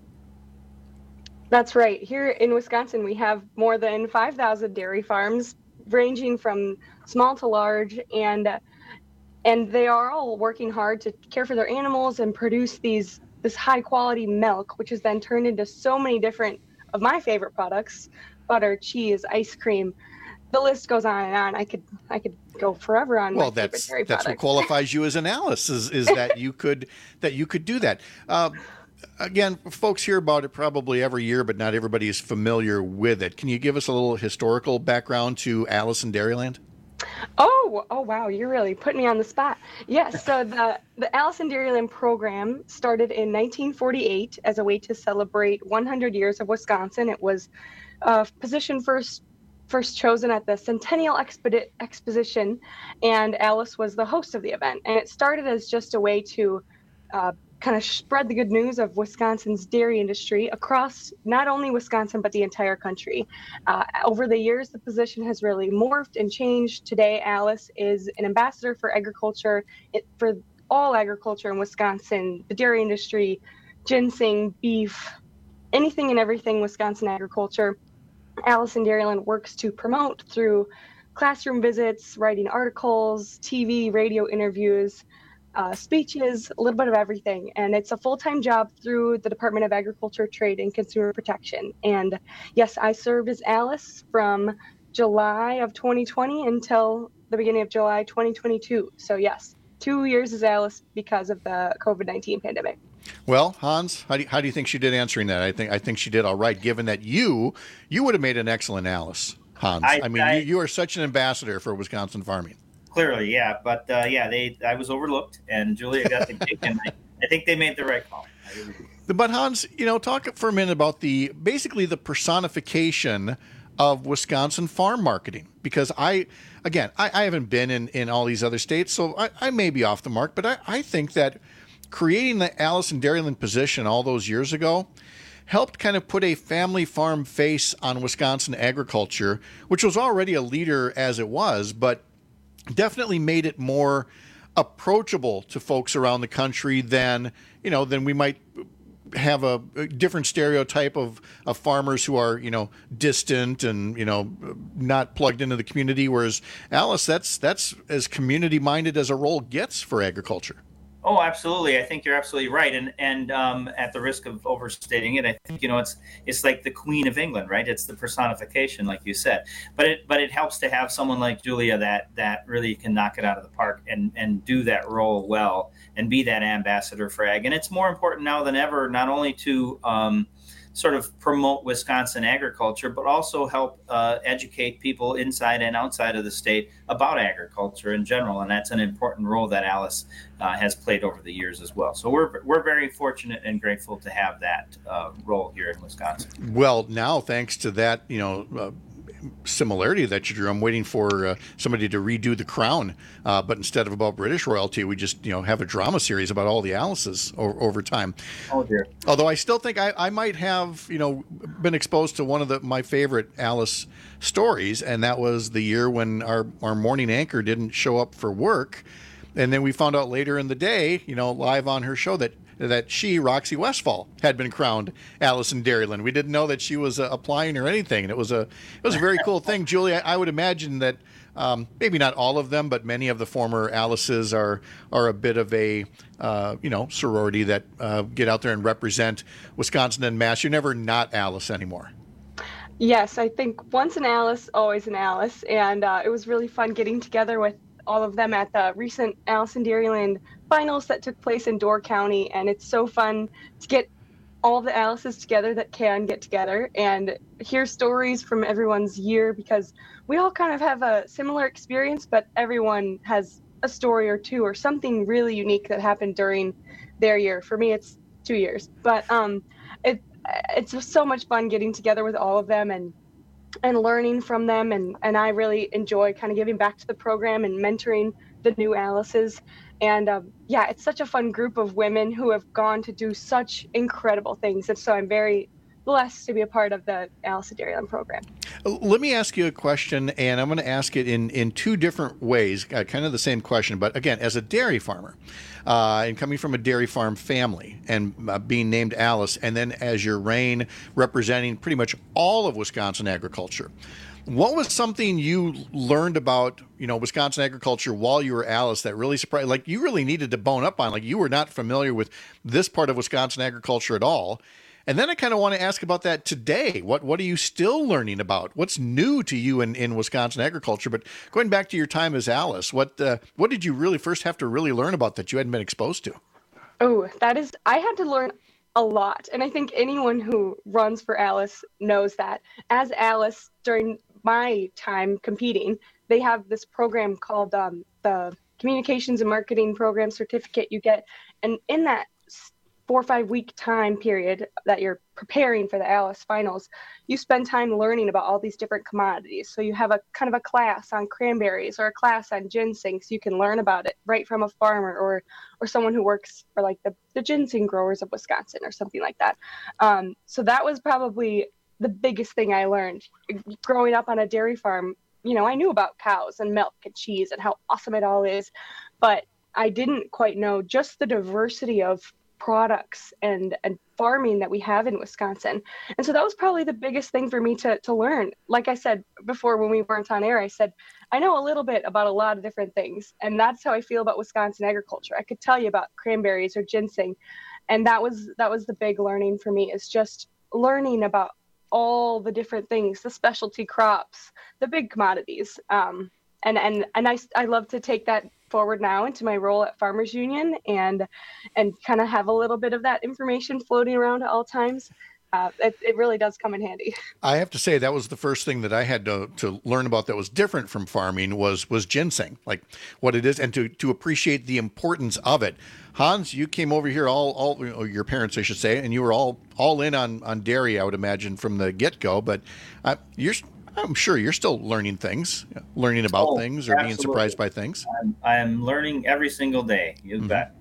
That's right. Here in Wisconsin, we have more than five thousand dairy farms, ranging from small to large, and uh, And they are all working hard to care for their animals and produce these this high quality milk, which is then turned into so many different of my favorite products: butter, cheese, ice cream. The list goes on and on. I could I could go forever on. Well, my that's favorite dairy that's what products. qualifies you as an Alice is is that you could that you could do that. Uh, again, folks hear about it probably every year, but not everybody is familiar with it. Can you give us a little historical background to Alice and Dairyland? Oh, oh wow, you're really putting me on the spot. Yes, so the, the Allison Dairyland program started in nineteen forty-eight as a way to celebrate one hundred years of Wisconsin. It was uh, positioned first first chosen at the Centennial Expedi- Exposition, and Alice was the host of the event. And it started as just a way to uh, kind of spread the good news of Wisconsin's dairy industry across not only Wisconsin, but the entire country. Uh, over the years, the position has really morphed and changed. Today, Alice is an ambassador for agriculture, it, for all agriculture in Wisconsin, the dairy industry, ginseng, beef, anything and everything Wisconsin agriculture. Alice in Dairyland works to promote through classroom visits, writing articles, T V, radio interviews, Uh, speeches, a little bit of everything. And it's a full-time job through the Department of Agriculture, Trade, and Consumer Protection. And yes, I served as Alice from July of twenty twenty until the beginning of July twenty twenty-two. So yes, two years as Alice because of the COVID nineteen pandemic. Well, Hans, how do you, how do you think she did answering that? I think I think she did all right, given that you you would have made an excellent Alice, Hans. I, I mean, I, you, you are such an ambassador for Wisconsin farming. Clearly, yeah, but uh, yeah, they I was overlooked, and Julia got the gig, and I, I think they made the right call. But Hans, you know, talk for a minute about the basically the personification of Wisconsin farm marketing, because I, again, I, I haven't been in, in all these other states, so I, I may be off the mark, but I, I think that creating the Alice in Dairyland position all those years ago helped kind of put a family farm face on Wisconsin agriculture, which was already a leader as it was, but definitely made it more approachable to folks around the country than, you know, than we might have a, a different stereotype of, of farmers who are, you know, distant and, you know, not plugged into the community. Whereas Alice, that's, that's as community minded as a role gets for agriculture. Oh, absolutely. I think you're absolutely right. And and um, at the risk of overstating it, I think, you know, it's it's like the Queen of England, right? It's the personification, like you said. But it but it helps to have someone like Julia that that really can knock it out of the park and, and do that role well and be that ambassador for ag. And it's more important now than ever, not only to um, sort of promote Wisconsin agriculture, but also help uh, educate people inside and outside of the state about agriculture in general. And that's an important role that Alice uh, has played over the years as well. So we're we're very fortunate and grateful to have that uh, role here in Wisconsin. Well, now, thanks to that, you know, uh, similarity that you drew, I'm waiting for uh, somebody to redo The Crown, uh, but instead of about British royalty, we just, you know, have a drama series about all the Alices o- over time. Oh dear. Although I still think I, I might have, you know, been exposed to one of the my favorite Alice stories, and that was the year when our, our morning anchor didn't show up for work, and then we found out later in the day, you know, live on her show that that she, Roxy Westfall, had been crowned Alice in Dairyland. We didn't know that she was uh, applying or anything, and it was a it was a very cool thing. Julie, I, I would imagine that um, maybe not all of them, but many of the former Alices are are a bit of a uh, you know sorority that uh, get out there and represent Wisconsin en masse. You're never not Alice anymore. Yes, I think once an Alice, always an Alice, and uh, it was really fun getting together with all of them at the recent Alice in Dairyland finals that took place in Door County, and it's so fun to get all of the Alices together that can get together and hear stories from everyone's year, because we all kind of have a similar experience, but everyone has a story or two or something really unique that happened during their year. For me, it's two years, but um, it it's just so much fun getting together with all of them and and learning from them, and and I really enjoy kind of giving back to the program and mentoring the new Alices. And um, yeah, it's such a fun group of women who have gone to do such incredible things, and so I'm very blessed to be a part of the Alice in Dairyland program. Let me ask you a question, and I'm going to ask it in, in two different ways, uh, kind of the same question, but again, as a dairy farmer, uh, and coming from a dairy farm family, and uh, being named Alice, and then as your reign representing pretty much all of Wisconsin agriculture, what was something you learned about, you know, Wisconsin agriculture while you were Alice that really surprised, like you really needed to bone up on, like you were not familiar with this part of Wisconsin agriculture at all? And then I kind of want to ask about that today. What what are you still learning about? What's new to you in, in Wisconsin agriculture? But going back to your time as Alice, what uh, what did you really first have to really learn about that you hadn't been exposed to? Oh, that is, I had to learn a lot. And I think anyone who runs for Alice knows that. As Alice, during my time competing, they have this program called um, the Communications and Marketing Program Certificate you get. And in that four or five week time period that you're preparing for the A L S finals, you spend time learning about all these different commodities. So you have a kind of a class on cranberries or a class on ginseng, so you can learn about it right from a farmer or or someone who works for like the, the ginseng growers of Wisconsin or something like that. Um, so that was probably the biggest thing I learned growing up on a dairy farm. You know, I knew about cows and milk and cheese and how awesome it all is, but I didn't quite know just the diversity of products and, and farming that we have in Wisconsin. And so that was probably the biggest thing for me to, to learn. Like I said before, when we weren't on air, I said, I know a little bit about a lot of different things. And that's how I feel about Wisconsin agriculture. I could tell you about cranberries or ginseng. And that was, that was the big learning for me, is just learning about all the different things, the specialty crops, the big commodities. Um, and, and, and I, I love to take that forward now into my role at Farmers Union and and kind of have a little bit of that information floating around at all times. Uh, it, it really does come in handy. I have to say that was the first thing that I had to, to learn about that was different from farming was was ginseng, like what it is, and to, to appreciate the importance of it. Hans, you came over here all all or your parents, I should say, and you were all all in on on dairy, I would imagine, from the get go. But uh, you're I'm sure you're still learning things, learning about oh, things or absolutely. being surprised by things. I'm, I'm learning every single day. You mm-hmm. bet.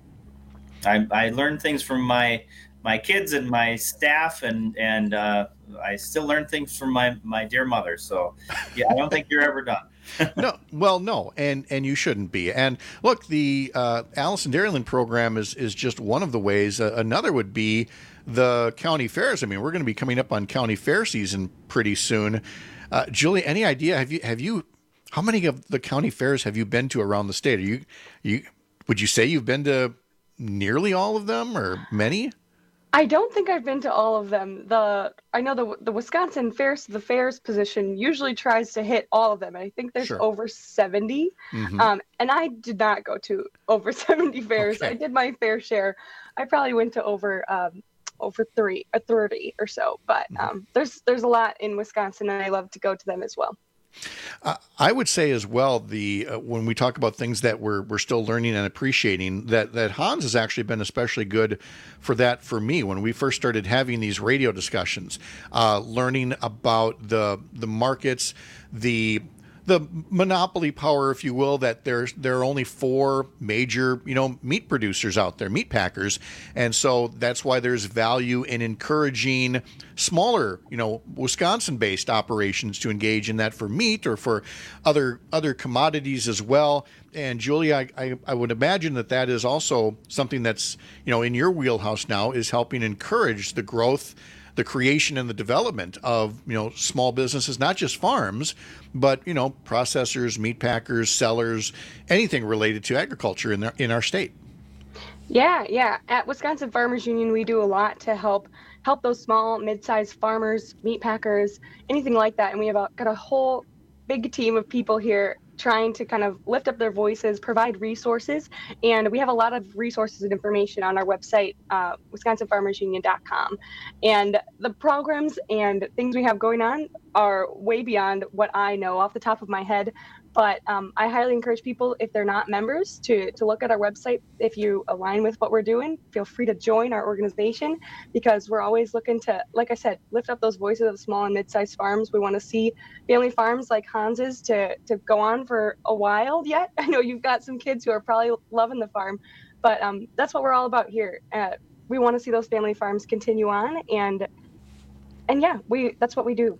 I, I learn things from my my kids and my staff, and and uh, I still learn things from my, my dear mother. So, yeah, I don't think you're ever done. no, well, no, and and you shouldn't be. And look, the uh, Allison Dairyland program is is just one of the ways. Uh, another would be the county fairs. I mean, we're going to be coming up on county fair season pretty soon. Uh, Julie, any idea? Have you have you? How many of the county fairs have you been to around the state? Are you you? Would you say you've been to nearly all of them, or many? I don't think I've been to all of them. The I know the the Wisconsin Fairs, the fairs position usually tries to hit all of them. I think there's sure. over seventy, mm-hmm. um, and I did not go to over seventy fairs. Okay. I did my fair share. I probably went to over. Um, over three or thirty or so, but um, there's there's a lot in Wisconsin, and I love to go to them as well. Uh, I would say as well, the uh, when we talk about things that we're we're still learning and appreciating, that that Hans has actually been especially good for that for me when we first started having these radio discussions, uh, learning about the the markets, the the monopoly power, if you will, that there's there are only four major, you know, meat producers out there, meat packers. And so that's why there's value in encouraging smaller, you know, Wisconsin-based operations to engage in that for meat or for other other commodities as well. And Julia, I, I, I would imagine that that is also something that's, you know, in your wheelhouse now, is helping encourage the growth, the creation and the development of, you know, small businesses, not just farms, but, you know, processors, meat packers, sellers, anything related to agriculture in, the, in our state. Yeah, yeah. At Wisconsin Farmers Union, we do a lot to help help those small, mid-sized farmers, meat packers, anything like that. And we have a, got a whole big team of people here trying to kind of lift up their voices, provide resources. And we have a lot of resources and information on our website, uh, wisconsin farmers union dot com. And the programs and things we have going on are way beyond what I know off the top of my head. But um, I highly encourage people, if they're not members, to, to look at our website. If you align with what we're doing, feel free to join our organization, because we're always looking to, like I said, lift up those voices of small and mid-sized farms. We want to see family farms like Hans's to, to go on for a while yet. I know you've got some kids who are probably loving the farm, but um, that's what we're all about here. Uh, we want to see those family farms continue on, and and yeah, we that's what we do.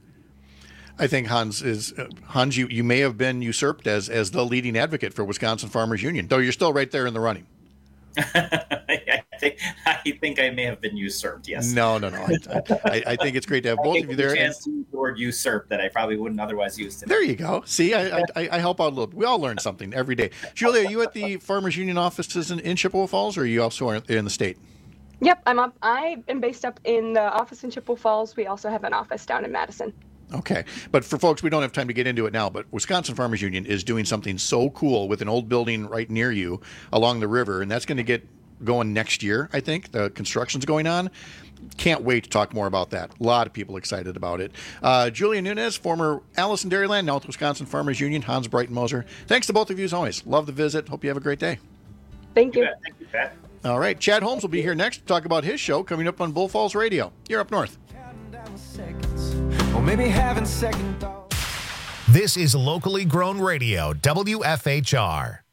I think Hans is uh, Hans. You, you may have been usurped as as the leading advocate for Wisconsin Farmers Union, though you're still right there in the running. I think I think I may have been usurped. Yes. No, no, no. I, I, I think it's great to have both of you there. A chance to use the word usurp that I probably wouldn't otherwise use today. There you go. See, I, I I help out a little. We all learn something every day. Julia, are you at the Farmers Union offices in, in Chippewa Falls, or are you also in the state? Yep, I'm up. I am based up in the office in Chippewa Falls. We also have an office down in Madison. Okay. But for folks, we don't have time to get into it now, but Wisconsin Farmers Union is doing something so cool with an old building right near you along the river, and that's going to get going next year, I think. The construction's going on. Can't wait to talk more about that. A lot of people excited about it. Uh, Julia Nunez, former Allison Dairyland, now with Wisconsin Farmers Union, Hans Breitenmoser. Thanks to both of you as always. Love the visit. Hope you have a great day. Thank you. Thank you, Pat. All right. Chad Holmes will be here next to talk about his show coming up on Bull Falls Radio. You're up north. Or maybe having second thoughts. This is locally grown radio, W F H R.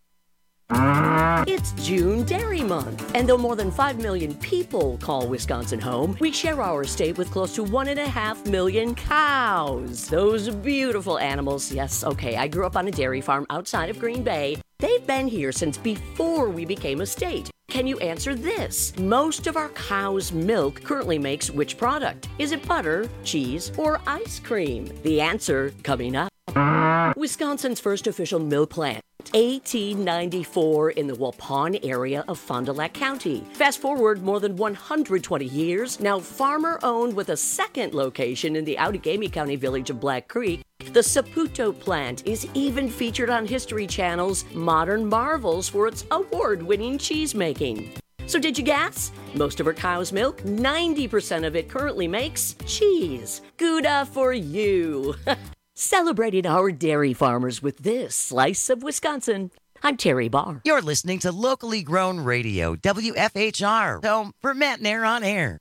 It's June Dairy Month, and though more than five million people call Wisconsin home, we share our state with close to one and a half million cows. Those beautiful animals. Yes, okay, I grew up on a dairy farm outside of Green Bay. They've been here since before we became a state. Can you answer this? Most of our cow's milk currently makes which product? Is it butter, cheese, or ice cream? The answer coming up. Wisconsin's first official milk plant, eighteen ninety-four, in the Waupun area of Fond du Lac County. Fast forward more than one hundred twenty years, now farmer-owned with a second location in the Outagamie County village of Black Creek. The Saputo plant is even featured on History Channel's Modern Marvels for its award-winning cheese making. So did you guess? Most of our cow's milk, ninety percent of it currently makes cheese. Gouda for you. Celebrating our dairy farmers with this slice of Wisconsin. I'm Terry Barr. You're listening to locally grown radio, W F H R, home for Matt Nair on air.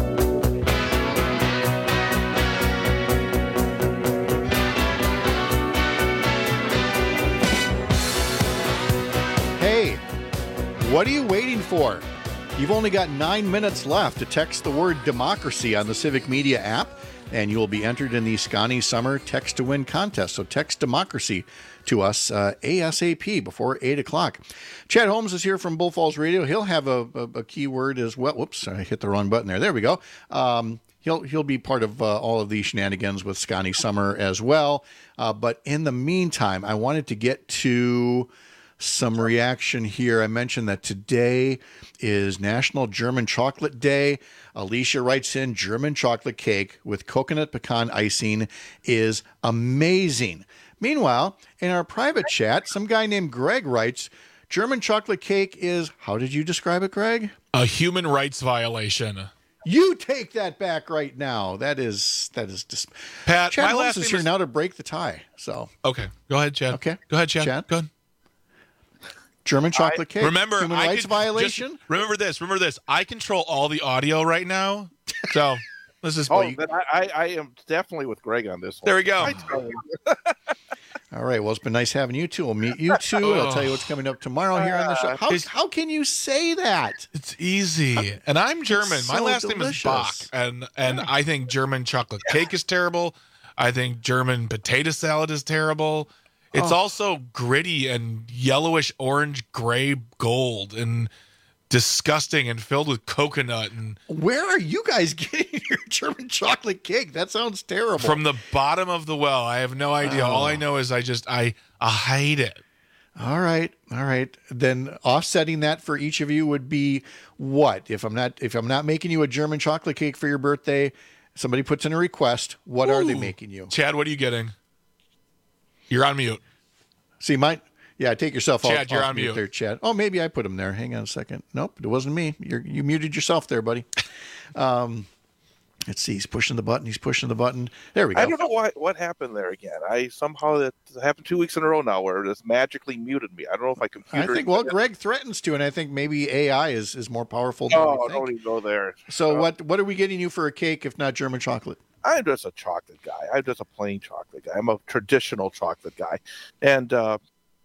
Hey, what are you waiting for? You've only got nine minutes left to text the word democracy on the Civic Media app, and you will be entered in the Scotty Summer Text to Win contest. So text democracy to us uh, ASAP before eight o'clock. Chad Holmes is here from Bull Falls Radio. He'll have a, a, a keyword as well. Whoops, I hit the wrong button there. There we go. Um, he'll he'll be part of uh, all of the shenanigans with Scotty Summer as well. Uh, but in the meantime, I wanted to get to some reaction here. I mentioned that today is National German Chocolate Day. Alicia writes in, German chocolate cake with coconut pecan icing is amazing. Meanwhile, in our private chat, some guy named Greg writes, German chocolate cake is, how did you describe it, Greg? A human rights violation. You take that back right now. That is, that is just... Pat, Chad my Holmes last is name here is... now to break the tie, so... Okay, go ahead, Chad. Okay. Go ahead, Chad. Chad? Go ahead. German chocolate cake. Remember, human I rights could violation. Just, remember this. Remember this. I control all the audio right now. So let's just. Oh, then I, I, I am definitely with Greg on this one. There we go. All right. Well, it's been nice having you two. We'll meet you two. I'll tell you what's coming up tomorrow here on the show. How, how can you say that? It's easy. And I'm German. It's My so last delicious. name is Bach, and and I think German chocolate cake is terrible. I think German potato salad is terrible. It's Oh. also gritty and yellowish orange gray gold and disgusting and filled with coconut and Where are you guys getting your German chocolate cake? That sounds terrible. from the bottom of the well. I have no idea. All I Oh. know is I just I I hate it. All right, all right. Then offsetting that for each of you would be what? If I'm not if I'm not making you a German chocolate cake for your birthday, somebody puts in a request. What are they Ooh. making you? Chad, what are you getting? You're on mute. See, my yeah. Take yourself Chad, off, you're off on mute mute. there, Chad. Oh, maybe I put him there. Hang on a second. Nope, it wasn't me. You you muted yourself there, buddy. Um, let's see. He's pushing the button. He's pushing the button. There we go. I don't know what what happened there again. I somehow that happened two weeks in a row now, where it just magically muted me. I don't know if my I computer. think well, Greg threatens to, and I think maybe A I is is more powerful than Oh, we think. don't even go there. So Uh, what what are we getting you for a cake if not German chocolate? I'm just a chocolate guy. I'm just a plain chocolate guy. I'm a traditional chocolate guy, and uh,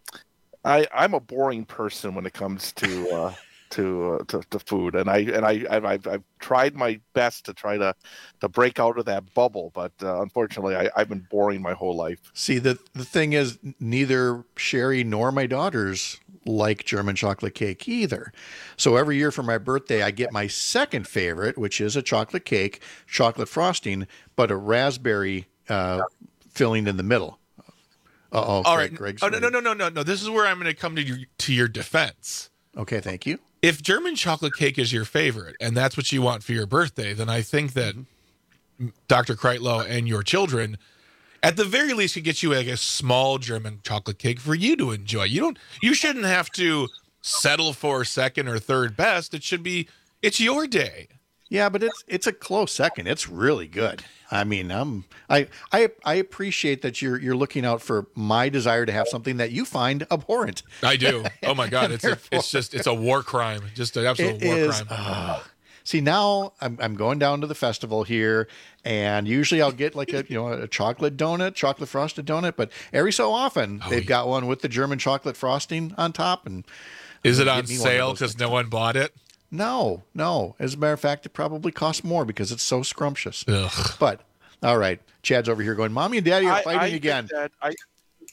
I I'm a boring person when it comes to uh, to, uh, to to food. And I and I I've, I've I've tried my best to try to to break out of that bubble, but uh, unfortunately, I, I've been boring my whole life. See, the the thing is, neither Sherry nor my daughters like German chocolate cake either. So every year for my birthday, I get my second favorite, which is a chocolate cake, chocolate frosting, but a raspberry uh, filling in the middle. Uh-oh. All Greg, right. Greg's Oh, no, ready. no, no, no, no, no. This is where I'm going to come to your to your defense. Okay, thank you. If German chocolate cake is your favorite and that's what you want for your birthday, then I think that Doctor Kreitlow and your children, at the very least, could get you like a small German chocolate cake for you to enjoy. You don't. You shouldn't have to settle for second or third best. It should be. It's your day. Yeah, but it's it's a close second. It's really good. I mean, um, I I I appreciate that you're you're looking out for my desire to have something that you find abhorrent. I do. Oh my God, it's a, it's just it's a war crime, just an absolute It war is, crime. uh, see, now I'm I'm going down to the festival here, and usually I'll get like a you know a chocolate donut, chocolate frosted donut, but every so often Oh, they've got one with the German chocolate frosting on top. And Is it get on me one of sale those because next no time. one bought it? No, no. As a matter of fact, it probably costs more because it's so scrumptious. Ugh. But all right, Chad's over here going, "Mommy and Daddy are I- fighting I again." Think that I,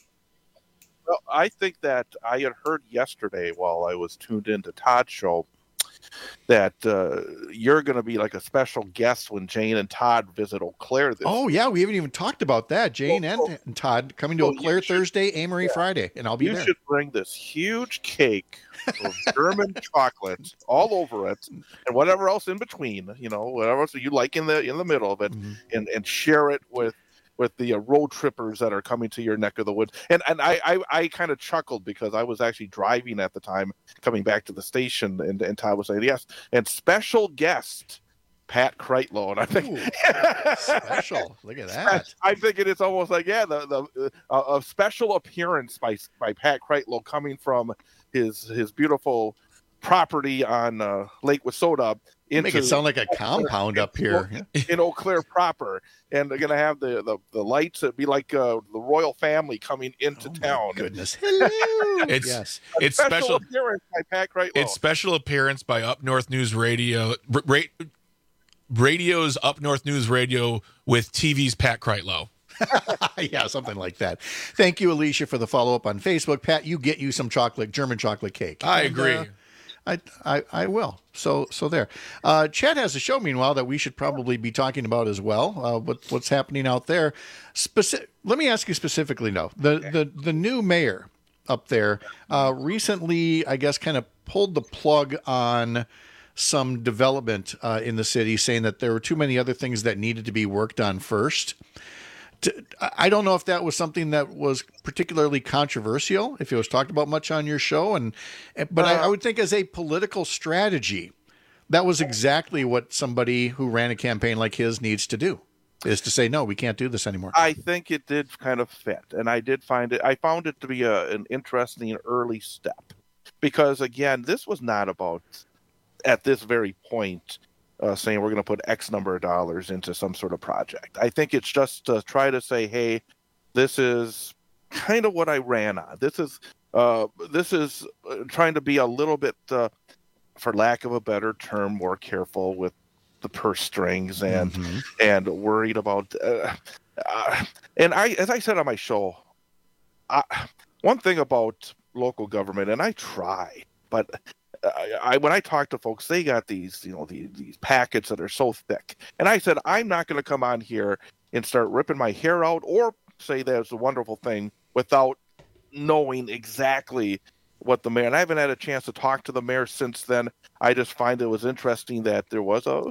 well, I think that I had heard yesterday while I was tuned into Todd's show that uh, you're going to be like a special guest when Jane and Todd visit Eau Claire this Oh yeah, we haven't even talked about that. Jane and, and Todd coming to well, Eau Claire you should- Thursday, Amory yeah. Friday, and I'll be you there. should bring this huge cake of German chocolate all over it, and whatever else in between. You know, whatever else you like in the in the middle of it, Mm-hmm. and and share it with with the uh, road trippers that are coming to your neck of the woods. And and I I, I kind of chuckled because I was actually driving at the time, coming back to the station, and and Todd was saying yes, and special guest Pat Kreitlow, and I think Ooh, special. Look at that. I'm thinking it's almost like yeah, the the uh, a special appearance by by Pat Kreitlow coming from his his beautiful property on uh, Lake Wissota. You make it sound like a compound up here. in Eau Claire proper, and they're gonna have the the, the lights that be like uh, the royal family coming into town. Goodness, hello. It's Yes. A it's special, special. appearance by Pat Kreitlow. It's special appearance by Up North News Radio. r- Ra- radio's Up North News Radio with T V's Pat Kreitlow. Yeah, something like that. Thank you, Alicia, for the follow up on Facebook. Pat, you get you some chocolate, German chocolate cake. I And, agree. uh, I, I I will. So so there. Uh, Chad has a show, meanwhile, that we should probably be talking about as well. Uh, what what's happening out there? Speci- Let me ask you specifically. No, the the the new mayor up there uh, recently, I guess, kind of pulled the plug on some development uh, in the city, saying that there were too many other things that needed to be worked on first. To, I don't know if that was something that was particularly controversial, if it was talked about much on your show, and but I, I would think as a political strategy, that was exactly what somebody who ran a campaign like his needs to do, is to say, no, we can't do this anymore. I think it did kind of fit, and I did find it. I found it to be a, an interesting early step, because again, this was not about at this very point. Uh, saying we're going to put X number of dollars into some sort of project. I think it's just to try to say, hey, this is kind of what I ran on. This is uh, this is uh, trying to be a little bit, uh, for lack of a better term, more careful with the purse strings and Mhm. and worried about. Uh, uh, and I, as I said on my show, I, one thing about local government, and I try, but. I, I when I talk to folks, they got these, you know, these, these packets that are so thick, and I said I'm not going to come on here and start ripping my hair out or say that's a wonderful thing without knowing exactly what the mayor. And I haven't had a chance to talk to the mayor since then. I just find it was interesting that there was a,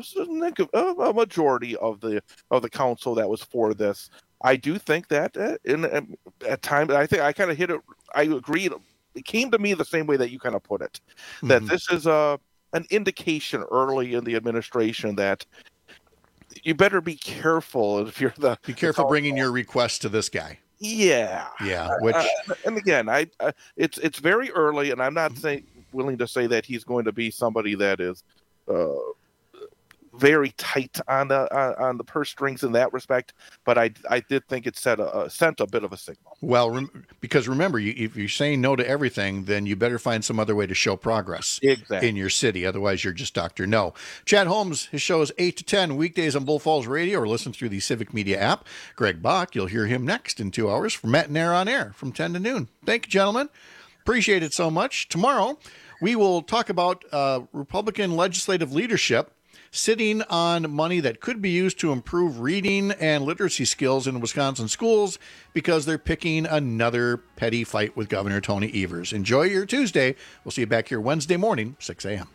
a majority of the of the council that was for this. I do think that uh, in, in at times, I think I kind of hit it. I agreed. It came to me the same way that you kind of put it, that Mhm. this is a an indication early in the administration that you better be careful if you're the Be careful the bringing your request to this guy. yeah Yeah, which Uh, and again, I uh, it's it's very early, and I'm not saying willing to say that he's going to be somebody that is uh, very tight on the on, on the purse strings in that respect. But I I did think it set a, sent a bit of a signal. well, rem- because remember, you, if you're saying no to everything, then you better find some other way to show progress Exactly. in your city. Otherwise, you're just Doctor No. Chad Holmes, his show is eight to ten weekdays on Bull Falls Radio, or listen through the Civic Media app. Greg Bach, you'll hear him next in two hours for Matt and Air on Air from ten to noon. Thank you, gentlemen. Appreciate it so much. Tomorrow, we will talk about uh, Republican legislative leadership sitting on money that could be used to improve reading and literacy skills in Wisconsin schools because they're picking another petty fight with Governor Tony Evers. Enjoy your Tuesday. We'll see you back here Wednesday morning, six a.m.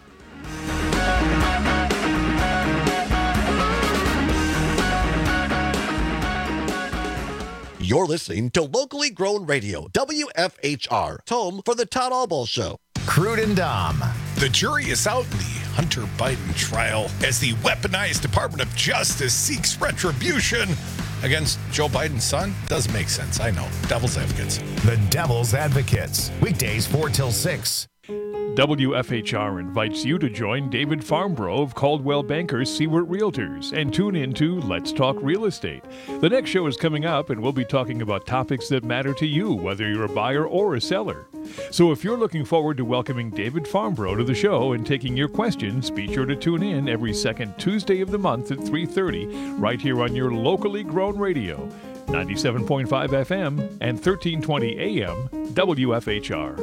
You're listening to locally grown radio, W F H R, home for the Todd Alball Show. Crude and Dom. The jury is out in the Hunter Biden trial as the weaponized Department of Justice seeks retribution against Joe Biden's son? Does make sense, I know. Devil's Advocates. The Devil's Advocates, weekdays four till six. W F H R invites you to join David Farmbrough of Caldwell Bankers Seward Realtors and tune into Let's Talk Real Estate. The next show is coming up, and we'll be talking about topics that matter to you, whether you're a buyer or a seller. So if you're looking forward to welcoming David Farmbrough to the show and taking your questions, be sure to tune in every second Tuesday of the month at three thirty, right here on your locally grown radio, ninety-seven point five F M and thirteen twenty A M, W F H R.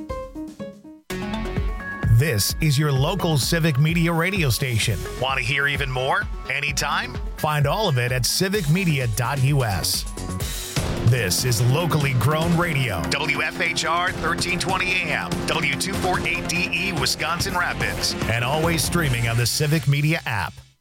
This is your local Civic Media radio station. Want to hear even more? Anytime? Find all of it at civic media dot U S. This is locally grown radio. W F H R thirteen twenty A M, W two forty-eight D E Wisconsin Rapids, and always streaming on the Civic Media app.